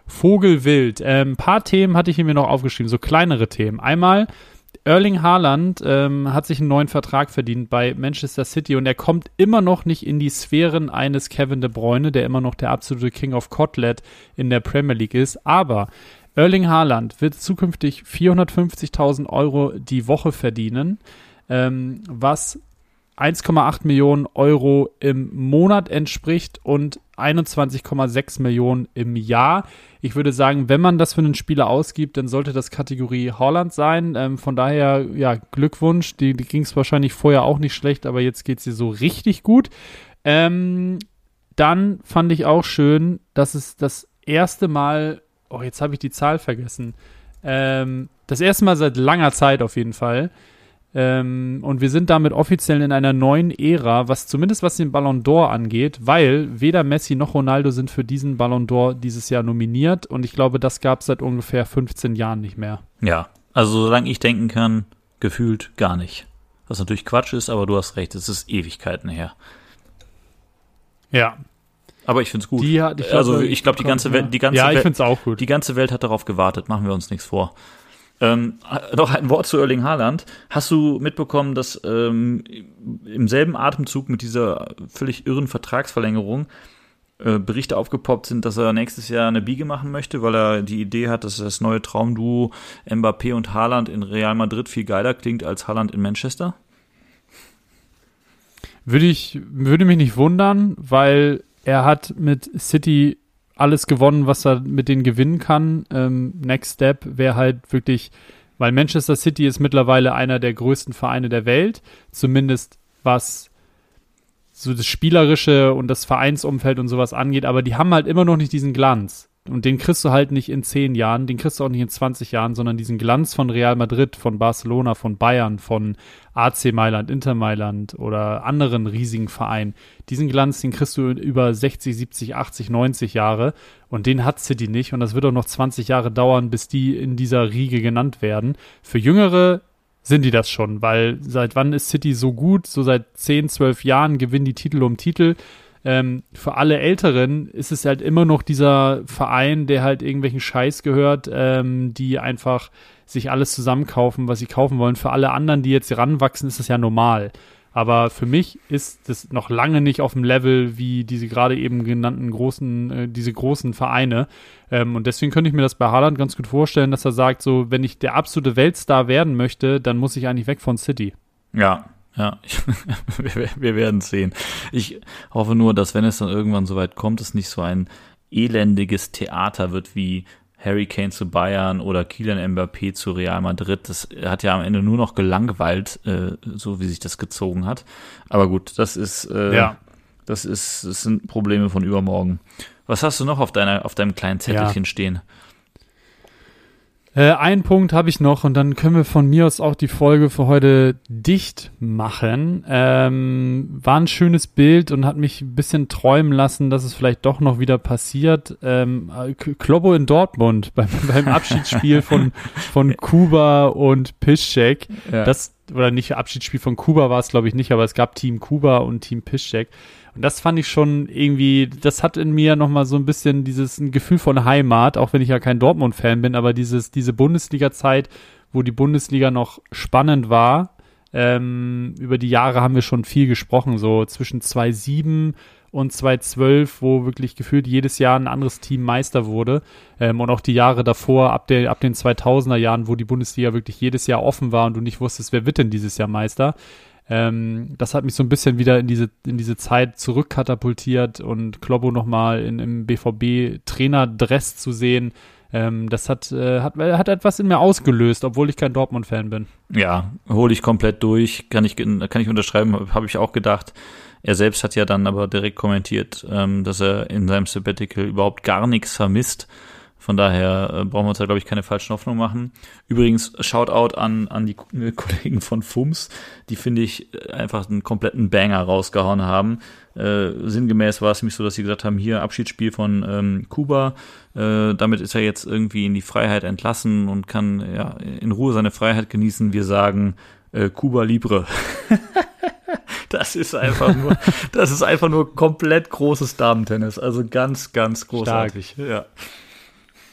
Vogelwild. Ein ähm, paar Themen hatte ich mir noch aufgeschrieben, so kleinere Themen. Einmal, Erling Haaland ähm, hat sich einen neuen Vertrag verdient bei Manchester City und er kommt immer noch nicht in die Sphären eines Kevin De Bruyne, der immer noch der absolute King of Kotlet in der Premier League ist. Aber Erling Haaland wird zukünftig vierhundertfünfzigtausend Euro die Woche verdienen, ähm, was eins Komma acht Millionen Euro im Monat entspricht und einundzwanzig Komma sechs Millionen im Jahr. Ich würde sagen, wenn man das für einen Spieler ausgibt, dann sollte das Kategorie Haaland sein. Ähm, von daher, ja, Glückwunsch. Die, die ging es wahrscheinlich vorher auch nicht schlecht, aber jetzt geht es ihr so richtig gut. Ähm, dann fand ich auch schön, dass es das erste Mal, oh, jetzt habe ich die Zahl vergessen, ähm, das erste Mal seit langer Zeit auf jeden Fall, Ähm, und wir sind damit offiziell in einer neuen Ära, was zumindest was den Ballon d'Or angeht, weil weder Messi noch Ronaldo sind für diesen Ballon d'Or dieses Jahr nominiert und ich glaube, das gab es seit ungefähr fünfzehn Jahren nicht mehr. Ja, also solange ich denken kann, gefühlt gar nicht. Was natürlich Quatsch ist, aber du hast recht, es ist Ewigkeiten her. Ja. Aber ich finde es gut. Die, ich glaub, also ich glaube, die ganze Welt, die ganze ja, ich Welt, find's auch gut. Die ganze Welt hat darauf gewartet, machen wir uns nichts vor. Ähm, noch ein Wort zu Erling Haaland. Hast du mitbekommen, dass ähm, im selben Atemzug mit dieser völlig irren Vertragsverlängerung äh, Berichte aufgepoppt sind, dass er nächstes Jahr eine Biege machen möchte, weil er die Idee hat, dass das neue Traumduo Mbappé und Haaland in Real Madrid viel geiler klingt als Haaland in Manchester? Würde ich, würde mich nicht wundern, weil er hat mit City alles gewonnen, was er mit denen gewinnen kann. Ähm, Next Step wäre halt wirklich, weil Manchester City ist mittlerweile einer der größten Vereine der Welt, zumindest was so das Spielerische und das Vereinsumfeld und sowas angeht, aber die haben halt immer noch nicht diesen Glanz. Und den kriegst du halt nicht in zehn Jahren, den kriegst du auch nicht in zwanzig Jahren, sondern diesen Glanz von Real Madrid, von Barcelona, von Bayern, von A C Mailand, Inter Mailand oder anderen riesigen Vereinen. Diesen Glanz, den kriegst du über sechzig, siebzig, achtzig, neunzig Jahre und den hat City nicht und das wird auch noch zwanzig Jahre dauern, bis die in dieser Riege genannt werden. Für Jüngere sind die das schon, weil seit wann ist City so gut? So seit zehn, zwölf Jahren gewinnen die Titel um Titel. Ähm, für alle Älteren ist es halt immer noch dieser Verein, der halt irgendwelchen Scheiß gehört, ähm, die einfach sich alles zusammenkaufen, was sie kaufen wollen. Für alle anderen, die jetzt ranwachsen, ist das ja normal. Aber für mich ist das noch lange nicht auf dem Level wie diese gerade eben genannten großen, äh, diese großen Vereine. Ähm, und deswegen könnte ich mir das bei Haaland ganz gut vorstellen, dass er sagt, so, wenn ich der absolute Weltstar werden möchte, dann muss ich eigentlich weg von City. Ja. Ja, ich, wir, wir werden sehen. Ich hoffe nur, dass wenn es dann irgendwann soweit kommt, es nicht so ein elendiges Theater wird wie Harry Kane zu Bayern oder Kylian Mbappé zu Real Madrid. Das hat ja am Ende nur noch gelangweilt, äh, so wie sich das gezogen hat. Aber gut, das ist, äh, ja. das ist, das sind Probleme von übermorgen. Was hast du noch auf deiner, auf deinem kleinen Zettelchen ja. stehen? Äh, einen Punkt habe ich noch und dann können wir von mir aus auch die Folge für heute dicht machen. Ähm, war ein schönes Bild und hat mich ein bisschen träumen lassen, dass es vielleicht doch noch wieder passiert. Ähm, Kloppo in Dortmund beim, beim Abschiedsspiel von, von Kuba und Piszczek. Ja. Das, oder nicht Abschiedsspiel von Kuba war es, glaube ich, nicht, aber es gab Team Kuba und Team Piszczek. Und das fand ich schon irgendwie, das hat in mir nochmal so ein bisschen dieses ein Gefühl von Heimat, auch wenn ich ja kein Dortmund-Fan bin, aber dieses diese Bundesliga-Zeit, wo die Bundesliga noch spannend war, ähm, über die Jahre haben wir schon viel gesprochen, so zwischen zweitausendsieben und zweitausendzwölf, wo wirklich gefühlt jedes Jahr ein anderes Team Meister wurde, ähm, und auch die Jahre davor, ab, der, ab den zweitausender Jahren, wo die Bundesliga wirklich jedes Jahr offen war und du nicht wusstest, wer wird denn dieses Jahr Meister. Ähm, das hat mich so ein bisschen wieder in diese, in diese Zeit zurückkatapultiert und Kloppo nochmal in, im B V B-Trainerdress zu sehen, ähm, das hat, äh, hat, hat etwas in mir ausgelöst, obwohl ich kein Dortmund-Fan bin. Ja, hole ich komplett durch, kann ich, kann ich unterschreiben, habe ich auch gedacht. Er selbst hat ja dann aber direkt kommentiert, ähm, dass er in seinem Sabbatical überhaupt gar nichts vermisst. Von daher äh, brauchen wir uns da, glaube ich, keine falschen Hoffnungen machen. Übrigens, Shoutout an, an die äh, Kollegen von F U M S, die, finde ich, einfach einen kompletten Banger rausgehauen haben. Äh, sinngemäß war es nämlich so, dass sie gesagt haben, hier Abschiedsspiel von ähm, Kuba, äh, damit ist er jetzt irgendwie in die Freiheit entlassen und kann ja in Ruhe seine Freiheit genießen. Wir sagen äh, Cuba Libre. Das ist einfach nur, das ist einfach nur komplett großes Damentennis. Also ganz, ganz großartig. Stark. Ja.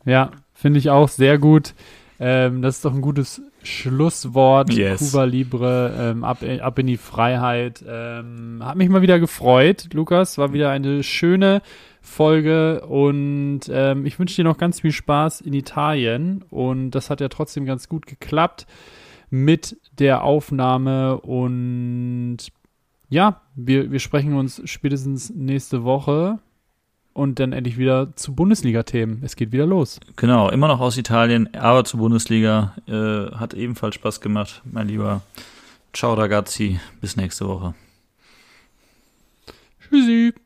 Ja, finde ich auch sehr gut. Ähm, das ist doch ein gutes Schlusswort. Yes. Cuba Libre, ähm, ab, ab in die Freiheit. Ähm, hat mich mal wieder gefreut, Lukas. War wieder eine schöne Folge und ähm, ich wünsche dir noch ganz viel Spaß in Italien. Und das hat ja trotzdem ganz gut geklappt mit der Aufnahme. Und ja, wir, wir sprechen uns spätestens nächste Woche. Und dann endlich wieder zu Bundesliga-Themen. Es geht wieder los. Genau, immer noch aus Italien, aber zur Bundesliga. Äh, hat ebenfalls Spaß gemacht, mein Lieber. Ciao ragazzi, bis nächste Woche. Tschüssi.